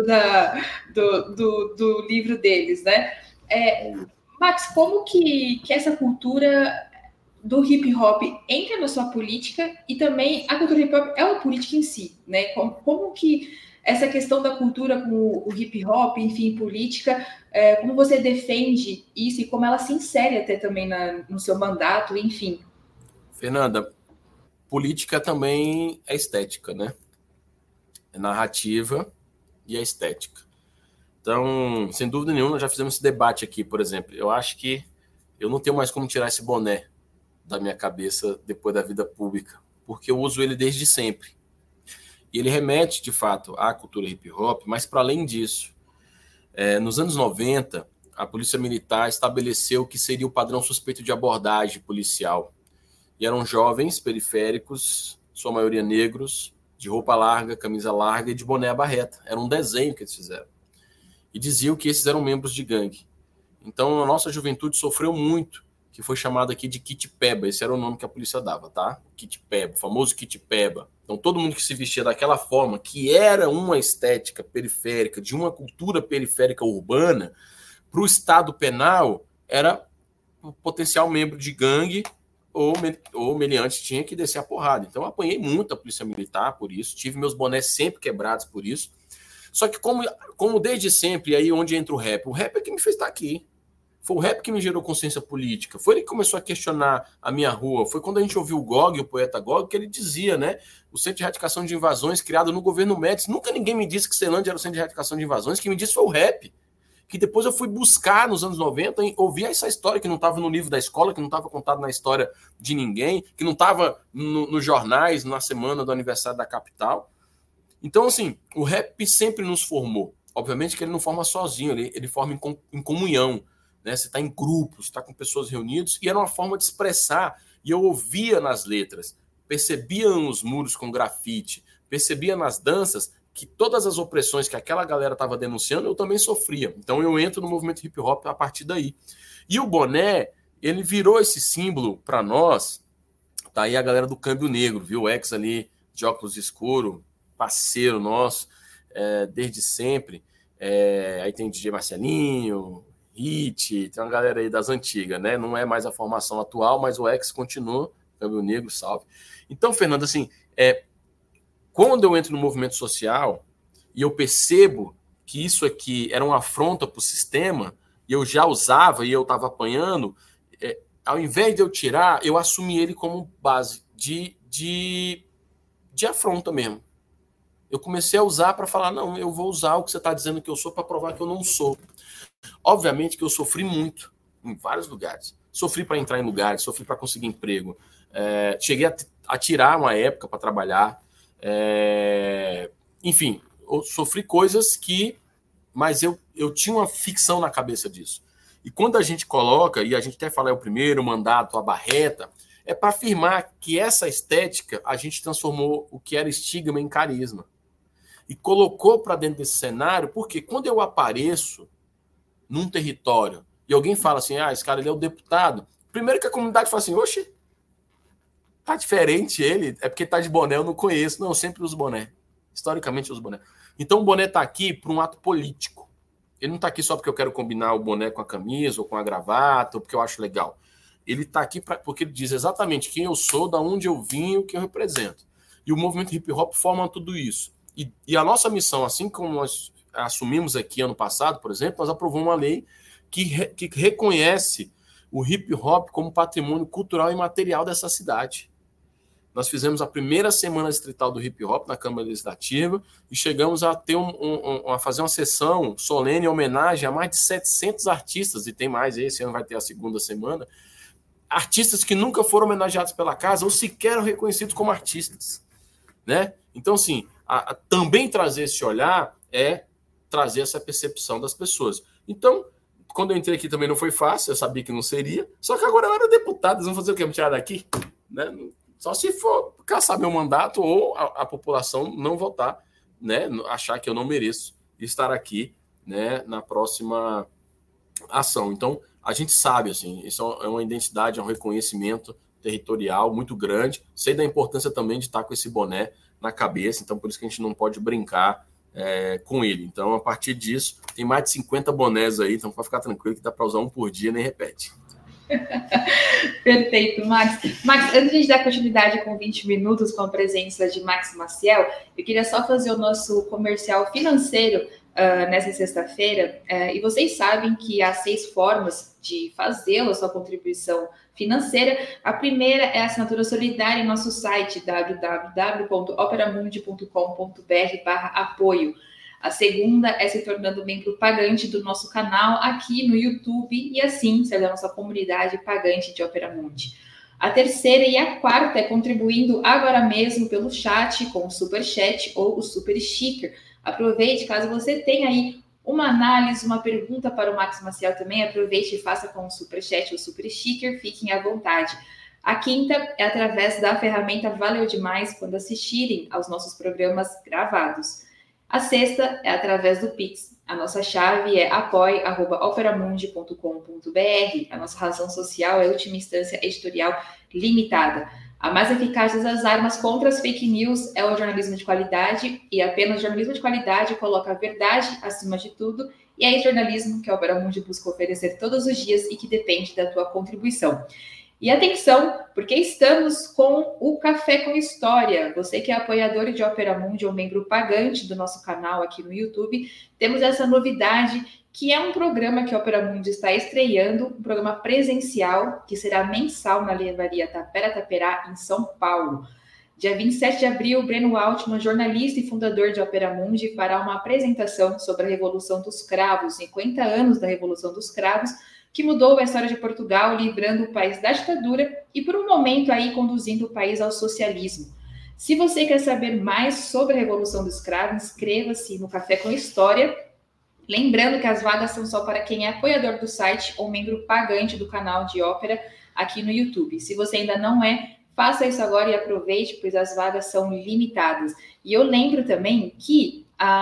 do livro deles, né? Max, como que essa cultura do hip hop entra na sua política e também a cultura hip hop é uma política em si, né? Como que essa questão da cultura com o hip hop, enfim, política, como você defende isso e como ela se insere até também no seu mandato, enfim.
Fernanda, política também é estética, né? É narrativa e é estética. Então, sem dúvida nenhuma, nós já fizemos esse debate aqui, por exemplo. Eu acho que eu não tenho mais como tirar esse boné da minha cabeça depois da vida pública, porque eu uso ele desde sempre. E ele remete, de fato, à cultura hip hop, mas para além disso, nos anos 90, a Polícia Militar estabeleceu o que seria o padrão suspeito de abordagem policial. E eram jovens periféricos, sua maioria negros, de roupa larga, camisa larga e de boné à barreta. Era um desenho que eles fizeram. E diziam que esses eram membros de gangue. Então, a nossa juventude sofreu muito, que foi chamado aqui de kit peba. Esse era o nome que a polícia dava, tá? Kit peba, o famoso kit peba. Então, todo mundo que se vestia daquela forma, que era uma estética periférica, de uma cultura periférica urbana, para o Estado penal, era um potencial membro de gangue ou meliante tinha que descer a porrada. Então, eu apanhei muito a polícia militar por isso, tive meus bonés sempre quebrados por isso. Só que como desde sempre, aí onde entra o rap é que me fez estar aqui. Foi o rap que me gerou consciência política. Foi ele que começou a questionar a minha rua. Foi quando a gente ouviu o Gog, o poeta Gog, que ele dizia, né? O Centro de Erradicação de Invasões criado no governo Médici. Nunca ninguém me disse que Ceilândia era o Centro de Erradicação de Invasões. Quem me disse foi o rap. que depois eu fui buscar nos anos 90 e ouvir essa história que não estava no livro da escola, que não estava contado na história de ninguém, que não estava nos jornais na semana do aniversário da capital. Então, assim, o rap sempre nos formou. Obviamente que ele não forma sozinho, ele forma em comunhão, né? Você está em grupos, está com pessoas reunidas, e era uma forma de expressar, e eu ouvia nas letras, percebia nos muros com grafite, percebia nas danças que todas as opressões que aquela galera estava denunciando, eu também sofria. Então eu entro no movimento hip hop a partir daí. E o boné, ele virou esse símbolo para nós. Tá aí a galera do Câmbio Negro, viu? O ex ali de óculos escuro, parceiro nosso, desde sempre. Aí tem o DJ Marcelinho, Hit, tem uma galera aí das antigas, né? Não é mais a formação atual, mas o ex continua, Câmbio Negro, salve. Então, Fernando, assim, quando eu entro no movimento social e eu percebo que isso aqui era uma afronta para o sistema, e eu já usava e eu estava apanhando, ao invés de eu tirar, eu assumi ele como base de afronta mesmo. Eu comecei a usar para falar, não, eu vou usar o que você está dizendo que eu sou para provar que eu não sou. Obviamente que eu sofri muito em vários lugares. Sofri para entrar em lugares, sofri para conseguir emprego. Cheguei a tirar uma época para trabalhar. Enfim, eu sofri coisas que... Mas eu tinha uma ficção na cabeça disso. E quando a gente coloca, e a gente até fala o primeiro mandato, a barreta, é para afirmar que essa estética a gente transformou o que era estigma em carisma. E colocou para dentro desse cenário, porque quando eu apareço num território e alguém fala assim, esse cara ele é o deputado, primeiro que a comunidade fala assim, oxe, tá diferente ele, é porque tá de boné, eu não conheço. Não, eu sempre uso boné. Historicamente eu uso boné. Então o boné tá aqui para um ato político. Ele não tá aqui só porque eu quero combinar o boné com a camisa ou com a gravata, ou porque eu acho legal. Ele tá aqui porque ele diz exatamente quem eu sou, da onde eu vim e o que eu represento. E o movimento hip hop forma tudo isso. E a nossa missão, assim como nós assumimos aqui ano passado, por exemplo, nós aprovamos uma lei que reconhece o hip hop como patrimônio cultural e material dessa cidade. Nós fizemos a primeira semana distrital do hip hop na Câmara Legislativa e chegamos a ter a fazer uma sessão solene em homenagem a mais de 700 artistas, e tem mais, esse ano vai ter a segunda semana, artistas que nunca foram homenageados pela casa ou sequer eram reconhecidos como artistas, né? Então, assim, também trazer esse olhar é trazer essa percepção das pessoas. Então, quando eu entrei aqui também não foi fácil, eu sabia que não seria, só que agora eu era deputado, eles vão fazer o quê? Me tirar daqui? Né? Só se for caçar meu mandato ou a população não votar, né? Achar que eu não mereço estar aqui, né? Na próxima ação. Então, a gente sabe, assim, isso é uma identidade, é um reconhecimento territorial muito grande. Sei da importância também de estar com esse boné na cabeça, então por isso que a gente não pode brincar com ele. Então, a partir disso, tem mais de 50 bonés aí, então pode ficar tranquilo que dá para usar um por dia, nem repete.
Perfeito, Max. Max, antes de a gente dar continuidade com 20 minutos com a presença de Max Maciel, eu queria só fazer o nosso comercial financeiro nessa sexta-feira. E vocês sabem que há 6 formas de fazer a sua contribuição financeira. A primeira é a assinatura solidária em nosso site www.operamundi.com.br/apoio. A segunda é se tornando membro pagante do nosso canal aqui no YouTube e assim ser da nossa comunidade pagante de Opera Mundi. A terceira e a quarta é contribuindo agora mesmo pelo chat com o Super Chat ou o Super Sticker. Aproveite, caso você tenha aí uma análise, uma pergunta para o Max Maciel também, aproveite e faça com o Super Chat ou o Super Sticker, fiquem à vontade. A quinta é através da ferramenta Valeu Demais quando assistirem aos nossos programas gravados. A sexta é através do Pix. A nossa chave é apoie@operamundi.com.br. A nossa razão social é última instância editorial limitada. A mais eficaz das armas contra as fake news é o jornalismo de qualidade, e apenas o jornalismo de qualidade coloca a verdade acima de tudo, e é esse jornalismo que a Opera Mundi busca oferecer todos os dias e que depende da tua contribuição. E atenção, porque estamos com o Café com História. Você que é apoiador de Opera Mundi ou membro pagante do nosso canal aqui no YouTube, temos essa novidade, que é um programa que a Opera Mundi está estreando, um programa presencial, que será mensal na Livraria Tapera Taperá, em São Paulo. Dia 27 de abril, Breno Altman, jornalista e fundador de Opera Mundi, fará uma apresentação sobre a Revolução dos Cravos, 50 anos da Revolução dos Cravos, que mudou a história de Portugal, livrando o país da ditadura e, por um momento, aí conduzindo o país ao socialismo. Se você quer saber mais sobre a Revolução dos Cravos, inscreva-se no Café com História. Lembrando que as vagas são só para quem é apoiador do site ou membro pagante do canal de Ópera aqui no YouTube. Se você ainda não é, faça isso agora e aproveite, pois as vagas são limitadas. E eu lembro também que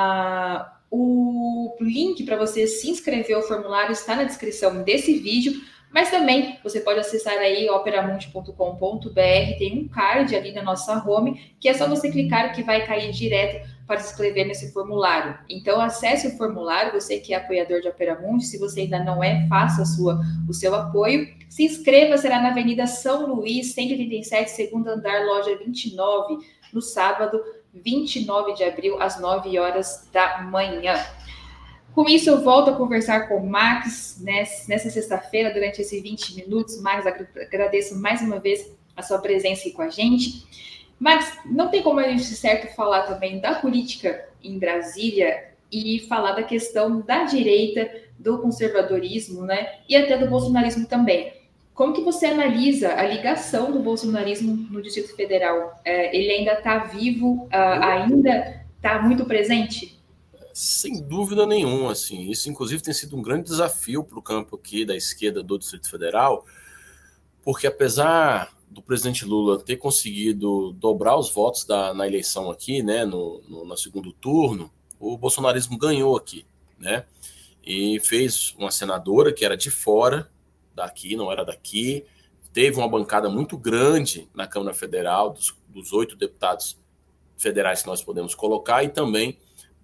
o link para você se inscrever ao formulário está na descrição desse vídeo, mas também você pode acessar aí operamundi.com.br, tem um card ali na nossa home, que é só você clicar que vai cair direto para se inscrever nesse formulário. Então, acesse o formulário, você que é apoiador de Opera Mundi, se você ainda não é, faça o seu apoio. Se inscreva, será na Avenida São Luís, 187, segundo andar, loja 29, no sábado, 29 de abril, às 9 horas da manhã. Com isso, eu volto a conversar com o Max nessa sexta-feira, durante esses 20 minutos. Max, agradeço mais uma vez a sua presença aqui com a gente. Max, não tem como a gente, certo, falar também da política em Brasília e falar da questão da direita, do conservadorismo, né? E até do bolsonarismo também. Como que você analisa a ligação do bolsonarismo no Distrito Federal? Ele ainda está vivo? Ainda está muito presente?
Sem dúvida nenhuma, assim. Isso, inclusive, tem sido um grande desafio para o campo aqui da esquerda do Distrito Federal, porque apesar do presidente Lula ter conseguido dobrar os votos na eleição aqui, né, no segundo turno, o bolsonarismo ganhou aqui, né, e fez uma senadora que era de fora daqui, não era daqui, teve uma bancada muito grande na Câmara Federal, dos 8 deputados federais que nós podemos colocar, e também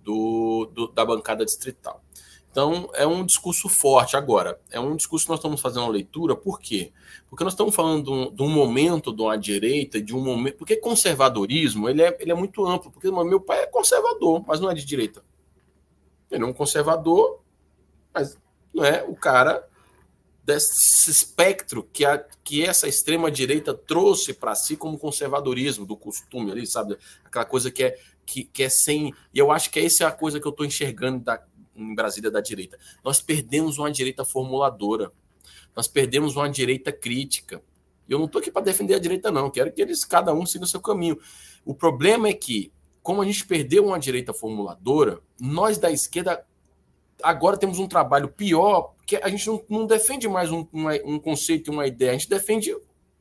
da bancada distrital. Então, é um discurso forte. Agora, é um discurso que nós estamos fazendo uma leitura, por quê? Porque nós estamos falando de um momento de uma direita, de um momento... Porque conservadorismo, ele é muito amplo, porque meu pai é conservador, mas não é de direita. Ele é um conservador, mas não é o cara desse espectro que essa extrema-direita trouxe para si como conservadorismo, do costume ali, sabe? Aquela coisa que é sem... E eu acho que essa é a coisa que eu estou enxergando em Brasília da direita. Nós perdemos uma direita formuladora. Nós perdemos uma direita crítica. Eu não estou aqui para defender a direita, não. Quero que cada um siga o seu caminho. O problema é que, como a gente perdeu uma direita formuladora, nós da esquerda agora temos um trabalho pior, porque a gente não defende mais um conceito e uma ideia. A gente defende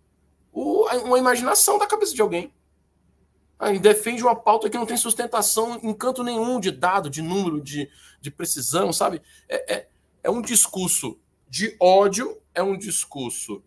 uma imaginação da cabeça de alguém. A gente defende uma pauta que não tem sustentação em canto nenhum de dado, de número, de precisão, sabe? É um discurso de ódio, é um discurso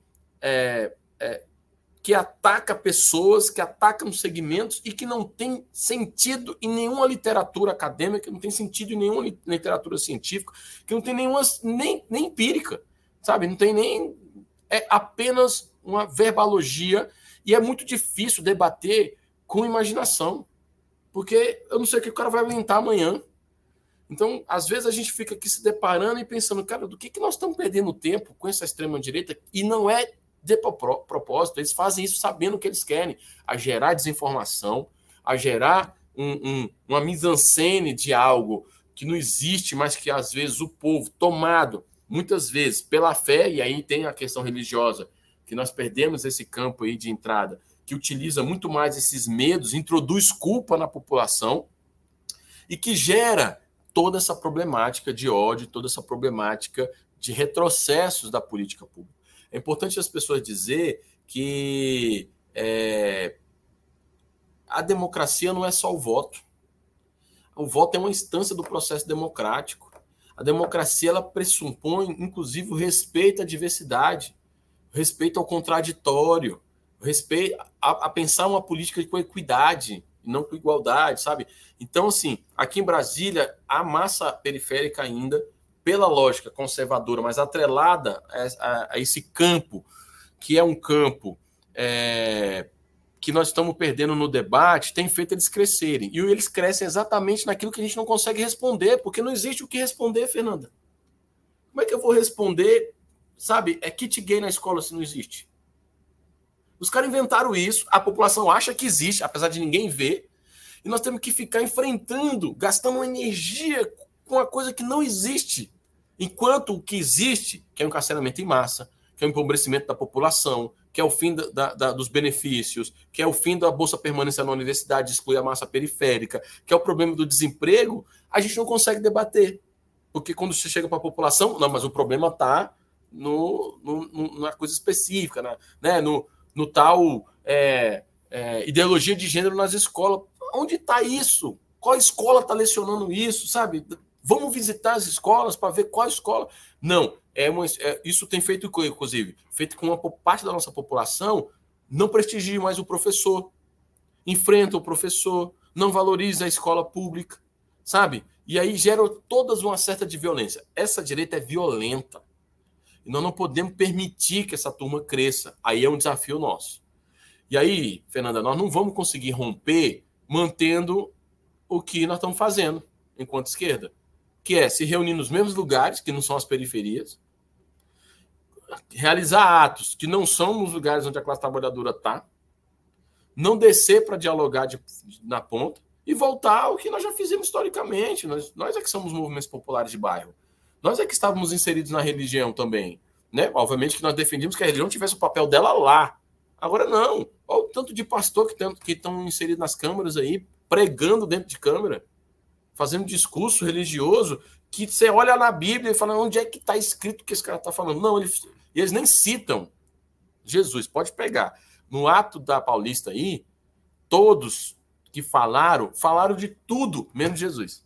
que ataca pessoas, que atacam segmentos e que não tem sentido em nenhuma literatura acadêmica, não tem sentido em nenhuma literatura científica, que não tem nenhuma, nem empírica, sabe? Não tem nem... É apenas uma verbalogia e é muito difícil debater com imaginação, porque eu não sei o que o cara vai aguentar amanhã. Então, às vezes a gente fica aqui se deparando e pensando, cara, do que nós estamos perdendo tempo com essa extrema-direita? E não é de propósito, eles fazem isso sabendo o que eles querem, a gerar desinformação, a gerar uma mise-en-scène de algo que não existe, mas que às vezes o povo, tomado, muitas vezes, pela fé, e aí tem a questão religiosa, que nós perdemos esse campo aí de entrada, que utiliza muito mais esses medos, introduz culpa na população e que gera toda essa problemática de ódio, toda essa problemática de retrocessos da política pública. É importante as pessoas dizer que a democracia não é só o voto. O voto é uma instância do processo democrático. A democracia ela pressupõe, inclusive, o respeito à diversidade, o respeito ao contraditório, respeito a pensar uma política com equidade e não com igualdade, sabe? Então, assim, aqui em Brasília, a massa periférica ainda, pela lógica conservadora, mas atrelada a esse campo, que é um campo que nós estamos perdendo no debate, tem feito eles crescerem. E eles crescem exatamente naquilo que a gente não consegue responder, porque não existe o que responder, Fernanda. Como é que eu vou responder, sabe? É kit gay na escola se não existe? Os caras inventaram isso, a população acha que existe, apesar de ninguém ver, e nós temos que ficar enfrentando, gastando energia com uma coisa que não existe. Enquanto o que existe, que é um encarceramento em massa, que é o empobrecimento da população, que é o fim dos benefícios, que é o fim da bolsa permanência na universidade, excluir a massa periférica, que é o problema do desemprego, a gente não consegue debater. Porque quando você chega para a população, não, mas o problema está numa coisa específica, no tal ideologia de gênero nas escolas. Onde está isso? Qual escola está lecionando isso, sabe? Vamos visitar as escolas para ver qual escola. Não, isso tem feito, inclusive, feito com uma parte da nossa população não prestigie mais o professor, enfrenta o professor, não valoriza a escola pública, sabe? E aí gera toda uma certa de violência. Essa direita é violenta. E nós não podemos permitir que essa turma cresça. Aí é um desafio nosso. E aí, Fernanda, nós não vamos conseguir romper mantendo o que nós estamos fazendo enquanto esquerda, que é se reunir nos mesmos lugares, que não são as periferias, realizar atos que não são nos lugares onde a classe trabalhadora está, não descer para dialogar na ponta e voltar ao que nós já fizemos historicamente. Nós é que somos movimentos populares de bairro. Nós é que estávamos inseridos na religião também. Né? Obviamente que nós defendíamos que a religião tivesse o papel dela lá. Agora não. Olha o tanto de pastor que estão inseridos nas câmaras aí, pregando dentro de câmara, fazendo discurso religioso, que você olha na Bíblia e fala, onde é que está escrito que esse cara está falando? Não, eles nem citam Jesus. Pode pegar. No ato da Paulista aí, todos que falaram de tudo, menos Jesus.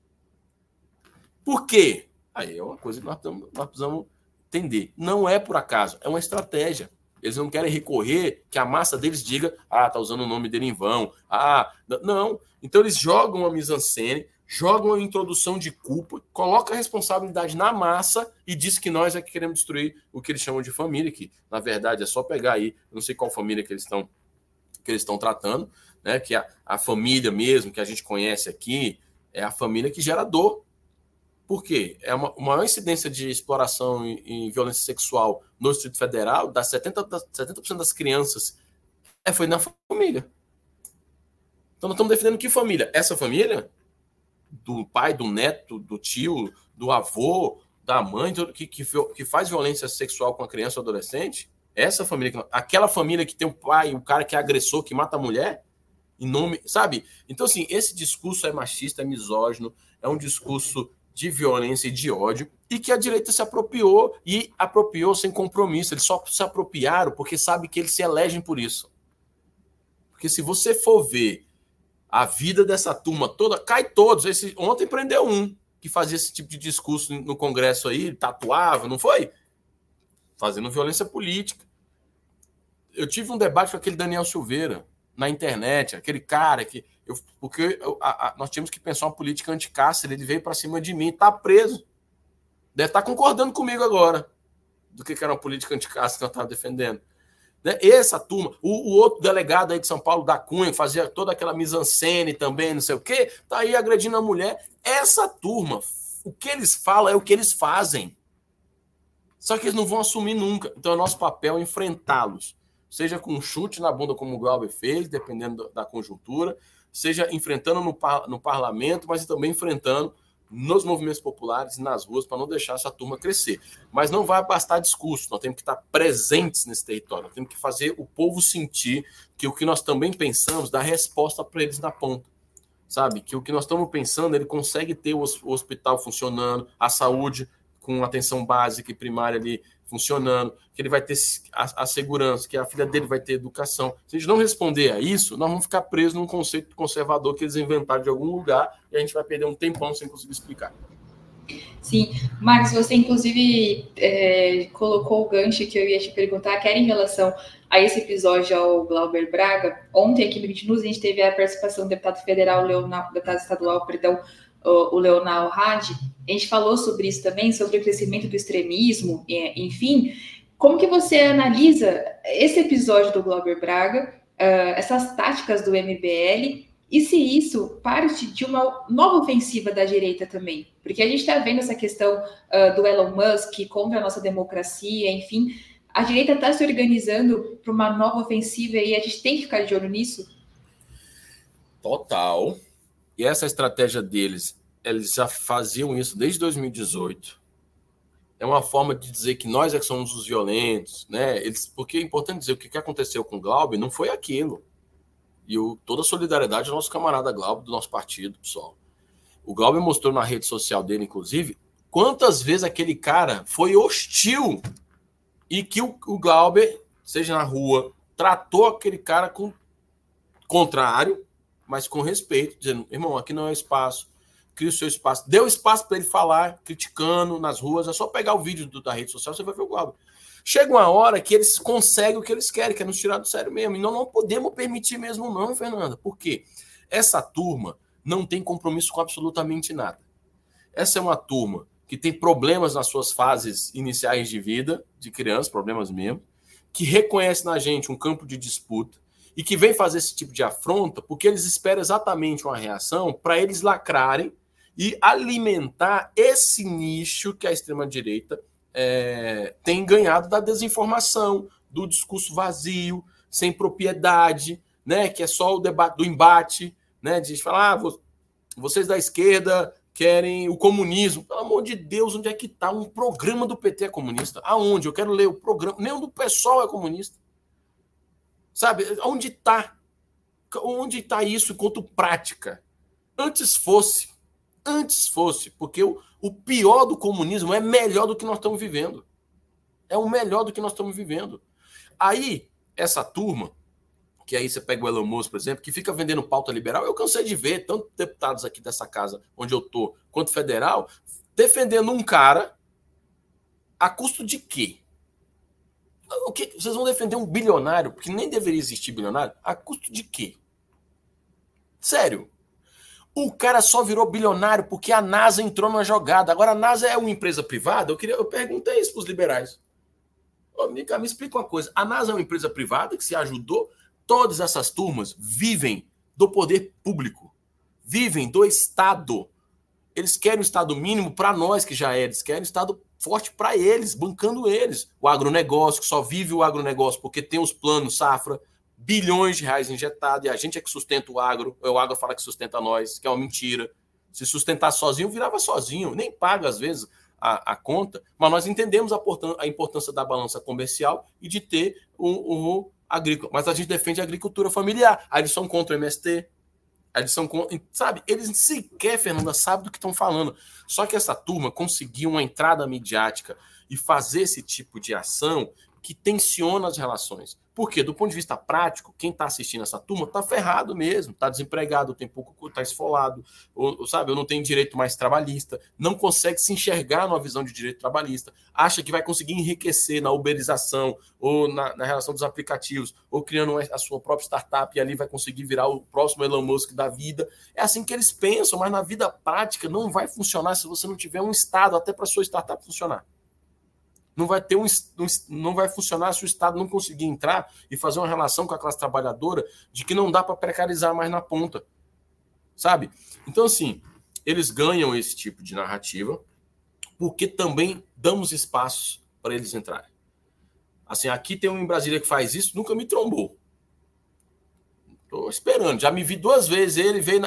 Por quê? Aí é uma coisa que nós precisamos entender. Não é por acaso, é uma estratégia. Eles não querem recorrer que a massa deles diga, tá usando o nome dele em vão. Não. Então eles jogam a mise-en-scène, jogam a introdução de culpa, colocam a responsabilidade na massa e diz que nós é que queremos destruir o que eles chamam de família, que na verdade é só pegar aí, não sei qual família que eles estão tratando, né? Que a família mesmo que a gente conhece aqui é a família que gera dor. Por quê? É uma maior incidência de exploração e violência sexual no Distrito Federal, das 70% das crianças, foi na família. Então nós estamos defendendo que família? Essa família, do pai, do neto, do tio, do avô, da mãe, que faz violência sexual com a criança ou adolescente, essa família, aquela família que tem o pai, o cara que é agressor, que mata a mulher, em nome, sabe? Então, assim, esse discurso é machista, é misógino, é um discurso de violência e de ódio, e que a direita se apropriou, e apropriou sem compromisso. Eles só se apropriaram porque sabe que eles se elegem por isso. Porque se você for ver a vida dessa turma toda, cai todos. Ontem prendeu um que fazia esse tipo de discurso no Congresso aí, tatuava, não foi? Fazendo violência política. Eu tive um debate com aquele Daniel Silveira na internet, aquele cara que... nós tínhamos que pensar uma política anticárcere, ele veio para cima de mim, está preso. Deve estar concordando comigo agora do que era uma política anticárcere que eu estava defendendo. Né? Essa turma, o outro delegado aí de São Paulo, da Cunha, fazia toda aquela mise-en-scène também, não sei o quê, está aí agredindo a mulher. Essa turma, o que eles falam é o que eles fazem. Só que eles não vão assumir nunca. Então é nosso papel enfrentá-los. Seja com um chute na bunda, como o Glauber fez, dependendo da conjuntura, seja enfrentando no parlamento, mas também enfrentando nos movimentos populares e nas ruas para não deixar essa turma crescer. Mas não vai bastar discurso, nós temos que estar presentes nesse território, nós temos que fazer o povo sentir que o que nós também pensamos dá resposta para eles na ponta. Sabe? Que o que nós estamos pensando, ele consegue ter o hospital funcionando, a saúde com atenção básica e primária ali funcionando, que ele vai ter a segurança, que a filha dele vai ter educação. Se a gente não responder a isso, nós vamos ficar presos num conceito conservador que eles inventaram de algum lugar e a gente vai perder um tempão sem conseguir explicar.
Sim, Marcos, você inclusive colocou o gancho que eu ia te perguntar, que era em relação a esse episódio ao Glauber Braga. Ontem aqui no 20 News a gente teve a participação do deputado federal, deputado estadual, o Leonel Hadi. A gente falou sobre isso também, sobre o crescimento do extremismo, enfim. Como que você analisa esse episódio do Glauber Braga, essas táticas do MBL, e se isso parte de uma nova ofensiva da direita também? Porque a gente está vendo essa questão do Elon Musk contra a nossa democracia, enfim. A direita está se organizando para uma nova ofensiva e a gente tem que ficar de olho nisso?
Total. E essa estratégia deles, eles já faziam isso desde 2018. É uma forma de dizer que nós é que somos os violentos, né? Porque é importante dizer o que aconteceu com o Glauber não foi aquilo. E toda a solidariedade ao nosso camarada Glauber, do nosso partido, pessoal. O Glauber mostrou na rede social dele, inclusive, quantas vezes aquele cara foi hostil e que o Glauber, seja na rua, tratou aquele cara com contrário, mas com respeito, dizendo, irmão, aqui não é espaço, cria o seu espaço. Deu espaço para ele falar, criticando nas ruas, é só pegar o vídeo da rede social, você vai ver o Glauber. Chega uma hora que eles conseguem o que eles querem, que é nos tirar do sério mesmo. E nós não podemos permitir mesmo não, Fernanda. Por quê? Essa turma não tem compromisso com absolutamente nada. Essa é uma turma que tem problemas nas suas fases iniciais de vida, de criança, problemas mesmo, que reconhece na gente um campo de disputa e que vem fazer esse tipo de afronta porque eles esperam exatamente uma reação para eles lacrarem e alimentar esse nicho que a extrema-direita tem ganhado da desinformação, do discurso vazio, sem propriedade, né, que é só o debate do embate, né, de falar, vocês da esquerda querem o comunismo. Pelo amor de Deus, onde é que está um programa do PT é comunista? Aonde? Eu quero ler o programa. Nem o do PSOL é comunista. Sabe? Onde está? Onde está isso enquanto prática? Antes fosse, porque o pior do comunismo é melhor do que nós estamos vivendo. É o melhor do que nós estamos vivendo. Aí, essa turma, que aí você pega o Elon Musk, por exemplo, que fica vendendo pauta liberal, eu cansei de ver tanto deputados aqui dessa casa onde eu tô, quanto federal, defendendo um cara a custo de quê? O que vocês vão defender um bilionário, porque nem deveria existir bilionário, a custo de quê? Sério. O cara só virou bilionário porque a NASA entrou numa jogada. Agora a NASA é uma empresa privada? Eu perguntei isso para os liberais. Me explica uma coisa. A NASA é uma empresa privada que se ajudou? Todas essas turmas vivem do poder público, vivem do Estado. Eles querem um Estado mínimo para nós, que já é. Eles querem um Estado forte para eles, bancando eles. O agronegócio, que só vive o agronegócio porque tem os planos safra, bilhões de reais injetados, e a gente é que sustenta o agro fala que sustenta nós, que é uma mentira. Se sustentar sozinho, virava sozinho, nem paga às vezes a conta, mas nós entendemos a importância da balança comercial e de ter um agrícola. Mas a gente defende a agricultura familiar. Aí eles são contra o MST, eles são contra, sabe? Eles sequer, Fernanda, sabem do que estão falando. Só que essa turma conseguiu uma entrada midiática e fazer esse tipo de ação que tensiona as relações. Porque, do ponto de vista prático, quem está assistindo essa turma está ferrado mesmo, está desempregado, tem pouco, está esfolado, sabe, ou não tem direito mais trabalhista, não consegue se enxergar numa visão de direito trabalhista, acha que vai conseguir enriquecer na uberização ou na relação dos aplicativos, ou criando a sua própria startup e ali vai conseguir virar o próximo Elon Musk da vida. É assim que eles pensam, mas na vida prática não vai funcionar se você não tiver um Estado até para a sua startup funcionar. Não vai funcionar se o Estado não conseguir entrar e fazer uma relação com a classe trabalhadora de que não dá para precarizar mais na ponta, sabe? Então, assim, eles ganham esse tipo de narrativa porque também damos espaços para eles entrarem. Assim, aqui tem um em Brasília que faz isso, nunca me trombou. Estou esperando, já me vi 2 vezes,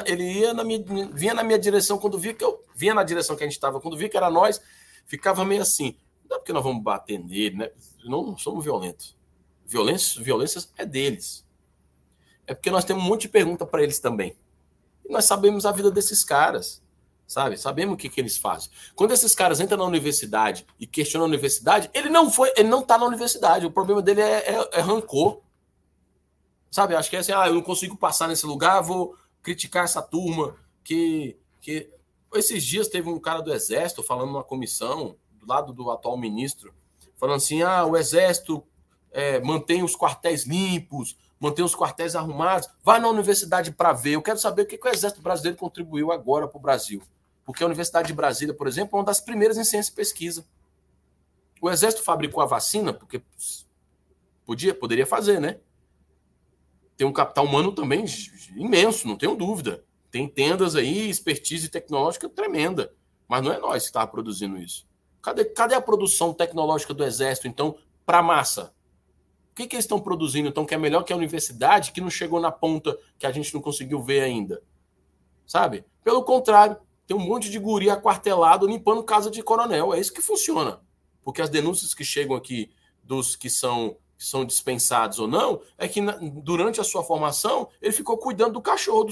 vinha na minha direção quando via que eu vinha na direção que a gente estava, quando via que era nós, ficava meio assim. Não é porque nós vamos bater nele, né? Não somos violentos. Violência é deles. É porque nós temos um monte de pergunta para eles também. E nós sabemos a vida desses caras, sabe? Sabemos o que eles fazem. Quando esses caras entram na universidade e questionam a universidade, ele não está na universidade. O problema dele é rancor. Sabe? Acho que é assim, eu não consigo passar nesse lugar, vou criticar essa turma que... Esses dias teve um cara do Exército falando numa comissão do lado do atual ministro, falando assim, o Exército mantém os quartéis limpos, mantém os quartéis arrumados, vai na universidade para ver. Eu quero saber o que o Exército Brasileiro contribuiu agora para o Brasil. Porque a Universidade de Brasília, por exemplo, é uma das primeiras em ciência e pesquisa. O Exército fabricou a vacina, porque poderia fazer, né? Tem um capital humano também imenso, não tenho dúvida. Tem tendas aí, expertise tecnológica tremenda. Mas não é nós que estamos produzindo isso. Cadê a produção tecnológica do Exército, então, para a massa? O que eles estão produzindo, então, que é melhor que a universidade, que não chegou na ponta, que a gente não conseguiu ver ainda? Sabe? Pelo contrário, tem um monte de guri aquartelado limpando casa de coronel. É isso que funciona. Porque as denúncias que chegam aqui dos que são dispensados ou não, é que durante a sua formação, ele ficou cuidando do cachorro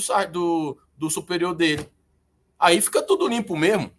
do superior dele. Aí fica tudo limpo mesmo.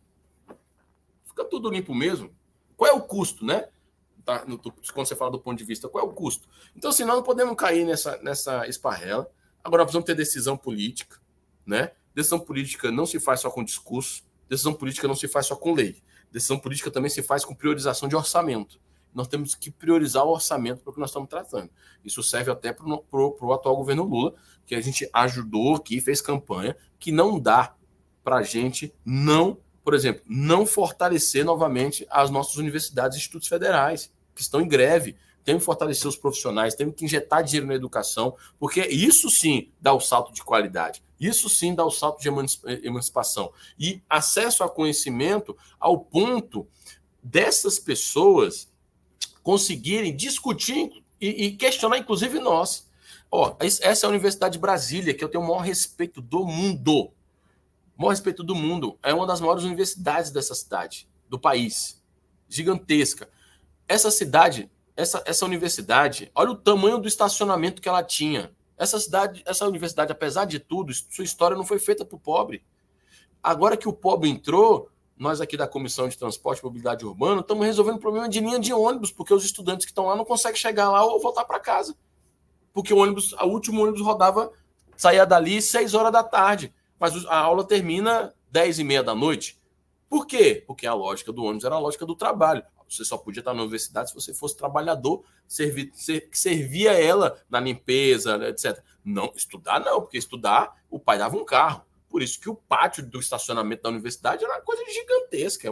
Fica tudo limpo mesmo. Qual é o custo, né? Tá, quando você fala do ponto de vista, qual é o custo? Então, assim, nós não podemos cair nessa esparrela. Agora, nós precisamos ter decisão política, né? Decisão política não se faz só com discurso, decisão política não se faz só com lei. Decisão política também se faz com priorização de orçamento. Nós temos que priorizar o orçamento para o que nós estamos tratando. Isso serve até para o atual governo Lula, que a gente ajudou aqui, fez campanha, que não dá para a gente não, por exemplo, não fortalecer novamente as nossas universidades e institutos federais, que estão em greve. Temos que fortalecer os profissionais, temos que injetar dinheiro na educação, porque isso sim dá o salto de qualidade, isso sim dá o salto de emancipação. E acesso a conhecimento ao ponto dessas pessoas conseguirem discutir e questionar, inclusive nós. Essa é a Universidade de Brasília, que eu tenho o maior respeito do mundo. O maior respeito do mundo. É uma das maiores universidades dessa cidade, do país. Gigantesca. Essa cidade, essa universidade, olha o tamanho do estacionamento que ela tinha. Essa universidade, apesar de tudo, sua história não foi feita para o pobre. Agora que o pobre entrou, nós aqui da Comissão de Transporte e Mobilidade Urbana estamos resolvendo o problema de linha de ônibus, porque os estudantes que estão lá não conseguem chegar lá ou voltar para casa. Porque o último ônibus saía dali 6 horas da tarde, mas a aula termina 10h30 da noite. Por quê? Porque a lógica do ônibus era a lógica do trabalho. Você só podia estar na universidade se você fosse trabalhador, que servia ela na limpeza, etc. Não, estudar não, porque estudar, o pai dava um carro. Por isso que o pátio do estacionamento da universidade era uma coisa gigantesca.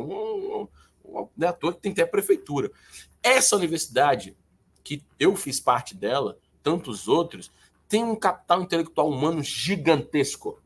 Não é à toa que tem até a prefeitura. Essa universidade, que eu fiz parte dela, tantos outros, tem um capital intelectual humano gigantesco.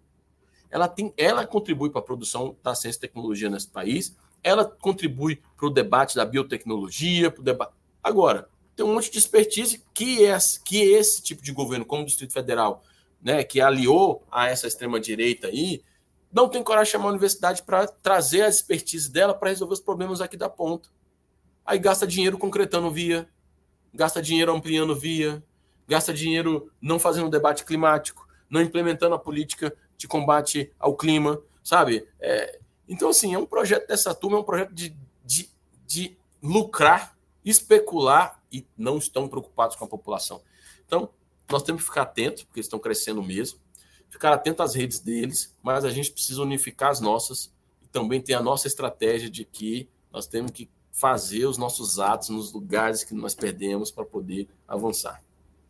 Ela contribui para a produção da ciência e tecnologia nesse país, ela contribui para o debate da biotecnologia, para o debate. Agora, tem um monte de expertise que esse tipo de governo, como o Distrito Federal, né, que aliou a essa extrema-direita aí, não tem coragem de chamar a universidade para trazer a expertise dela para resolver os problemas aqui da ponta. Aí gasta dinheiro concretando via, gasta dinheiro ampliando via, gasta dinheiro não fazendo um debate climático, não implementando a política de combate ao clima, sabe? Então, assim, é um projeto dessa turma, é um projeto de lucrar, especular e não estão preocupados com a população. Então, nós temos que ficar atentos, porque eles estão crescendo mesmo, ficar atento às redes deles, mas a gente precisa unificar as nossas e também ter a nossa estratégia de que nós temos que fazer os nossos atos nos lugares que nós perdemos para poder avançar.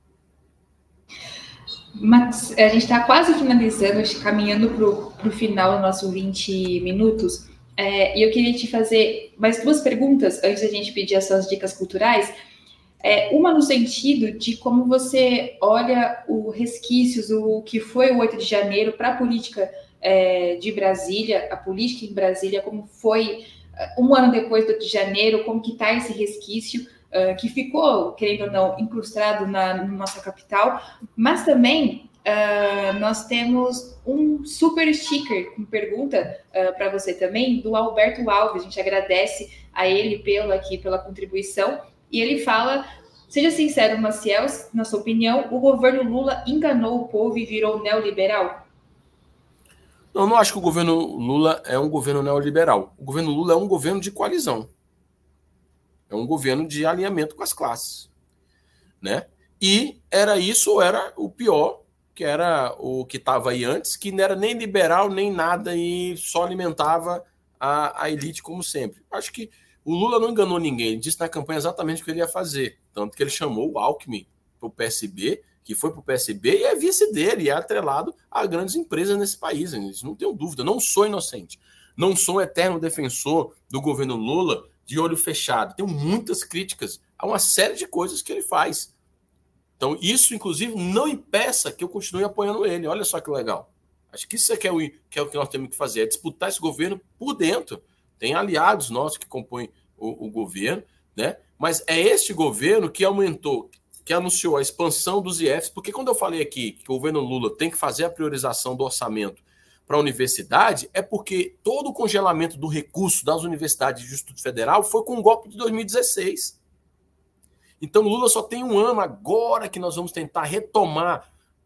Max, a gente está quase finalizando, caminhando para o final do nosso 20 minutos, e eu queria te fazer mais 2 perguntas antes da gente pedir as suas dicas culturais. Uma no sentido de como você olha os resquícios, o que foi o 8 de janeiro para a política de Brasília, a política em Brasília, como foi um ano depois do 8 de janeiro, como que está esse resquício, que ficou, querendo ou não, incrustado na nossa capital, mas também nós temos um super sticker com pergunta para você também, do Alberto Alves. A gente agradece a ele pela contribuição, e ele fala: seja sincero, Maciel, na sua opinião, o governo Lula enganou o povo e virou neoliberal?
Eu não acho que o governo Lula é um governo neoliberal. O governo Lula é um governo de coalizão. É um governo de alinhamento com as classes, né? E era isso ou era o pior, que era o que estava aí antes, que não era nem liberal nem nada e só alimentava a elite como sempre. Acho que o Lula não enganou ninguém. Ele disse na campanha exatamente o que ele ia fazer. Tanto que ele chamou o Alckmin para o PSB, que foi para o PSB e é vice dele, e é atrelado a grandes empresas nesse país. Isso não tenho dúvida. Não sou inocente. Não sou um eterno defensor do governo Lula de olho fechado. Tenho muitas críticas a uma série de coisas que ele faz. Então, isso, inclusive, não impeça que eu continue apoiando ele. Olha só que legal. Acho que isso é o que nós temos que fazer, é disputar esse governo por dentro. Tem aliados nossos que compõem o governo, né? Mas é este governo que aumentou, que anunciou a expansão dos IFs, porque quando eu falei aqui que o governo Lula tem que fazer a priorização do orçamento para a universidade, é porque todo o congelamento do recurso das universidades de Distrito Federal foi com o golpe de 2016. Então, Lula só tem um ano agora que nós vamos tentar retomar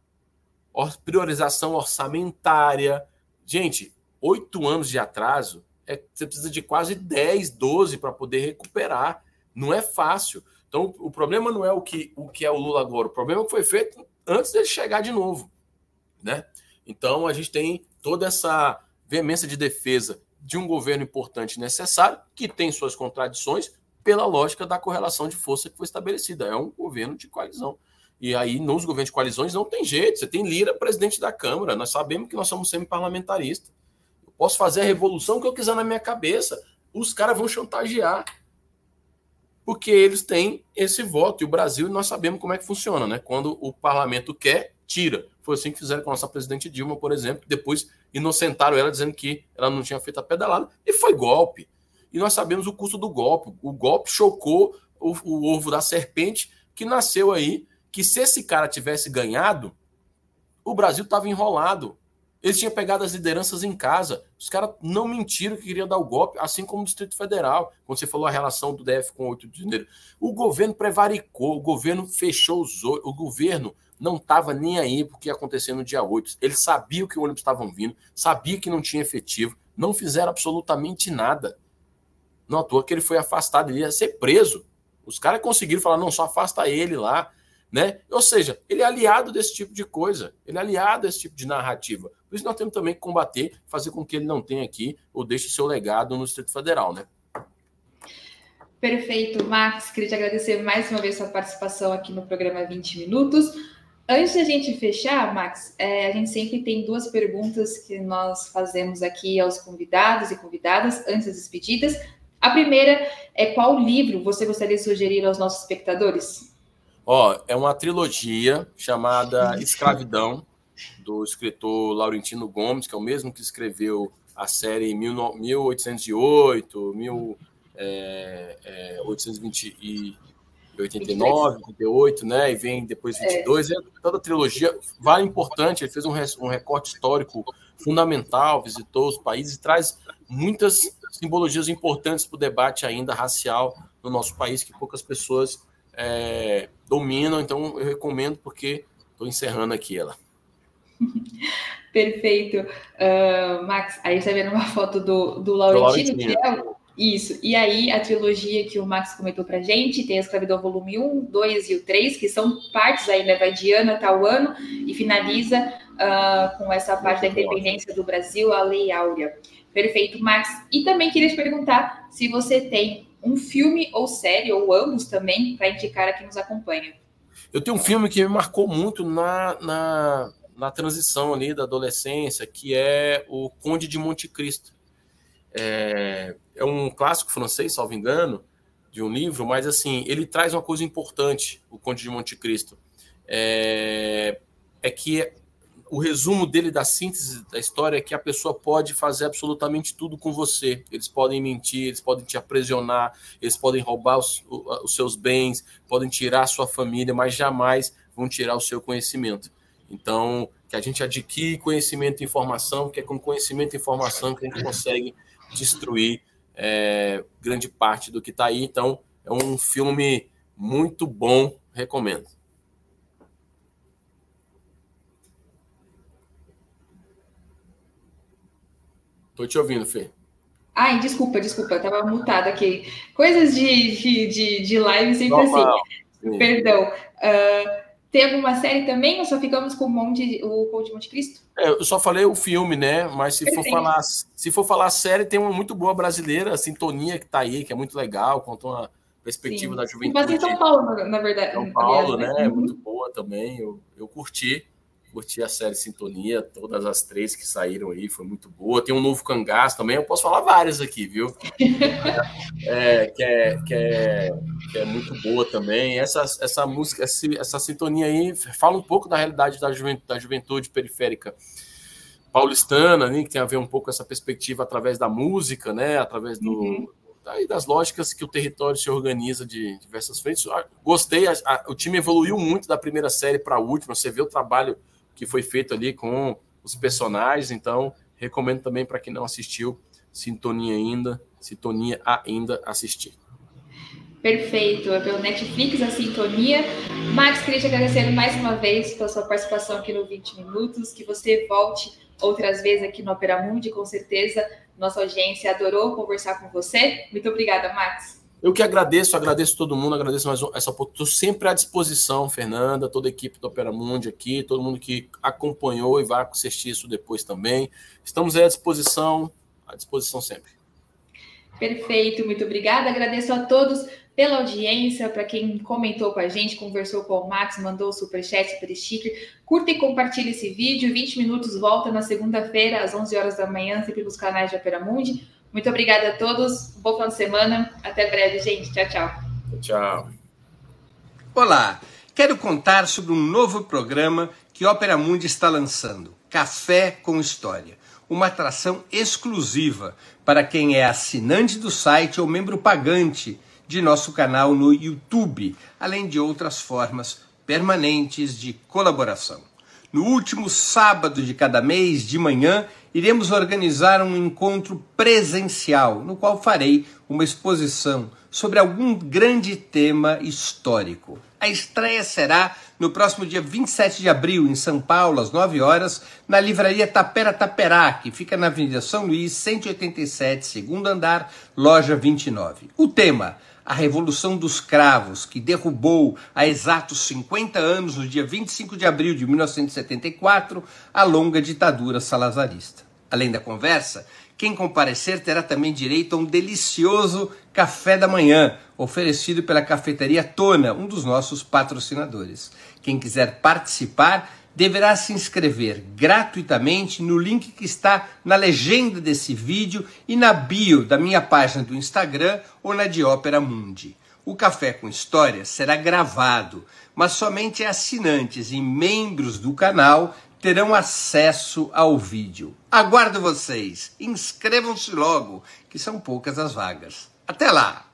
priorização orçamentária. Gente, 8 anos de atraso, você precisa de quase 10, 12 para poder recuperar. Não é fácil. Então, o problema não é o que é o Lula agora. O problema é o que foi feito antes dele chegar de novo, né? Então, a gente tem toda essa veemência de defesa de um governo importante e necessário, que tem suas contradições, pela lógica da correlação de força que foi estabelecida. É um governo de coalizão. E aí, nos governos de coalizões, não tem jeito. Você tem Lira, presidente da Câmara. Nós sabemos que nós somos semi-parlamentaristas. Eu posso fazer a revolução que eu quiser na minha cabeça. Os caras vão chantagear. Porque eles têm esse voto. E o Brasil, nós sabemos como é que funciona, né? Quando o parlamento quer, tira. Foi assim que fizeram com a nossa presidente Dilma, por exemplo. Depois inocentaram ela, dizendo que ela não tinha feito a pedalada. E foi golpe. E nós sabemos o custo do golpe. O golpe chocou o ovo da serpente que nasceu aí, que se esse cara tivesse ganhado, o Brasil estava enrolado. Eles tinham pegado as lideranças em casa. Os caras não mentiram que queriam dar o golpe, assim como o Distrito Federal. Quando você falou a relação do DF com o 8 de janeiro. O governo prevaricou, o governo fechou os olhos, o governo não estava nem aí para o que ia acontecer no dia 8. Eles sabiam que o ônibus estavam vindo, sabiam que não tinha efetivo, não fizeram absolutamente nada. Não à toa que ele foi afastado, ele ia ser preso. Os caras conseguiram falar, não, só afasta ele lá, né? Ou seja, ele é aliado desse tipo de coisa, ele é aliado desse tipo de narrativa. Por isso nós temos também que combater, fazer com que ele não tenha aqui ou deixe seu legado no Distrito Federal, né?
Perfeito, Max. Queria te agradecer mais uma vez sua participação aqui no programa 20 Minutos. Antes da gente fechar, Max, a gente sempre tem 2 perguntas que nós fazemos aqui aos convidados e convidadas antes das despedidas. A primeira é: qual livro você gostaria de sugerir aos nossos espectadores?
É uma trilogia chamada Escravidão, do escritor Laurentino Gomes, que é o mesmo que escreveu a série 1808, 1889, 88, né? E vem depois 22. Toda a trilogia vale importante. Ele fez um recorte histórico fundamental, visitou os países e traz muitas simbologias importantes para o debate ainda racial no nosso país, que poucas pessoas dominam. Então, eu recomendo, porque estou encerrando aqui ela.
Perfeito. Max, aí você está vendo uma foto do Laurentino, que é isso. E aí, a trilogia que o Max comentou pra gente, tem a Escravidão volume 1, 2 e o 3, que são partes aí, né? Vai de ano a tal ano e finaliza com essa parte da independência do Brasil, a Lei Áurea. Perfeito, Max. E também queria te perguntar se você tem um filme ou série, ou ambos também, para indicar a quem nos acompanha.
Eu tenho um filme que me marcou muito na transição ali da adolescência, que é o Conde de Monte Cristo. É um clássico francês, salvo engano, de um livro, mas assim, ele traz uma coisa importante, o Conde de Monte Cristo. É que o resumo dele, da síntese da história, é que a pessoa pode fazer absolutamente tudo com você. Eles podem mentir, eles podem te aprisionar, eles podem roubar os seus bens, podem tirar a sua família, mas jamais vão tirar o seu conhecimento. Então, que a gente adquire conhecimento e informação, que é com conhecimento e informação que a gente consegue destruir grande parte do que está aí. Então, é um filme muito bom, recomendo. Estou te ouvindo, Fê.
Ai, desculpa, estava mutada aqui. Coisas de live sempre normal, assim. Perdão. Tem alguma série também ou só ficamos com o Conde de Monte Cristo?
Eu só falei o filme, né? Mas se for falar série, tem uma muito boa brasileira, a Sintonia, que está aí, que é muito legal, conta uma perspectiva da juventude.
Mas em São Paulo, na verdade.
São Paulo, né? É muito boa também. Eu curti a série Sintonia, todas as 3 que saíram aí, foi muito boa. Tem um novo Cangaço também, eu posso falar várias aqui, viu? Que é muito boa também. Essa música, essa sintonia aí, fala um pouco da realidade da juventude periférica paulistana, né, que tem a ver um pouco com essa perspectiva através da música, né? Através daí das lógicas que o território se organiza de diversas frentes. Gostei, o time evoluiu muito da primeira série para a última, você vê o trabalho que foi feito ali com os personagens, então recomendo também para quem não assistiu, Sintonia ainda assistir.
Perfeito, é pelo Netflix a Sintonia. Max, queria te agradecer mais uma vez pela sua participação aqui no 20 Minutos, que você volte outras vezes aqui no Opera Mundi, com certeza nossa audiência adorou conversar com você. Muito obrigada, Max.
Eu que agradeço todo mundo, agradeço mais essa oportunidade. Estou sempre à disposição, Fernanda, toda a equipe do Opera Mundi aqui, todo mundo que acompanhou e vai assistir isso depois também. Estamos aí à disposição sempre.
Perfeito, muito obrigada. Agradeço a todos pela audiência, para quem comentou com a gente, conversou com o Max, mandou o superchat, super sticker. Curta e compartilhe esse vídeo. 20 Minutos volta na segunda-feira, às 11 horas da manhã, sempre nos canais de Opera Mundi. Muito obrigada a todos. Bom final de semana. Até breve, gente. Tchau, tchau.
Tchau.
Olá. Quero contar sobre um novo programa que Opera Mundi está lançando. Café com História. Uma atração exclusiva para quem é assinante do site ou membro pagante de nosso canal no YouTube, além de outras formas permanentes de colaboração. No último sábado de cada mês, de manhã, iremos organizar um encontro presencial, no qual farei uma exposição sobre algum grande tema histórico. A estreia será no próximo dia 27 de abril, em São Paulo, às 9 horas, na livraria Tapera Taperá, que fica na Avenida São Luís, 187, segundo andar, loja 29. O tema: a Revolução dos Cravos, que derrubou há exatos 50 anos, no dia 25 de abril de 1974, a longa ditadura salazarista. Além da conversa, quem comparecer terá também direito a um delicioso café da manhã, oferecido pela Cafeteria Tona, um dos nossos patrocinadores. Quem quiser participar deverá se inscrever gratuitamente no link que está na legenda desse vídeo e na bio da minha página do Instagram ou na de Opera Mundi. O Café com História será gravado, mas somente assinantes e membros do canal terão acesso ao vídeo. Aguardo vocês. Inscrevam-se logo, que são poucas as vagas. Até lá!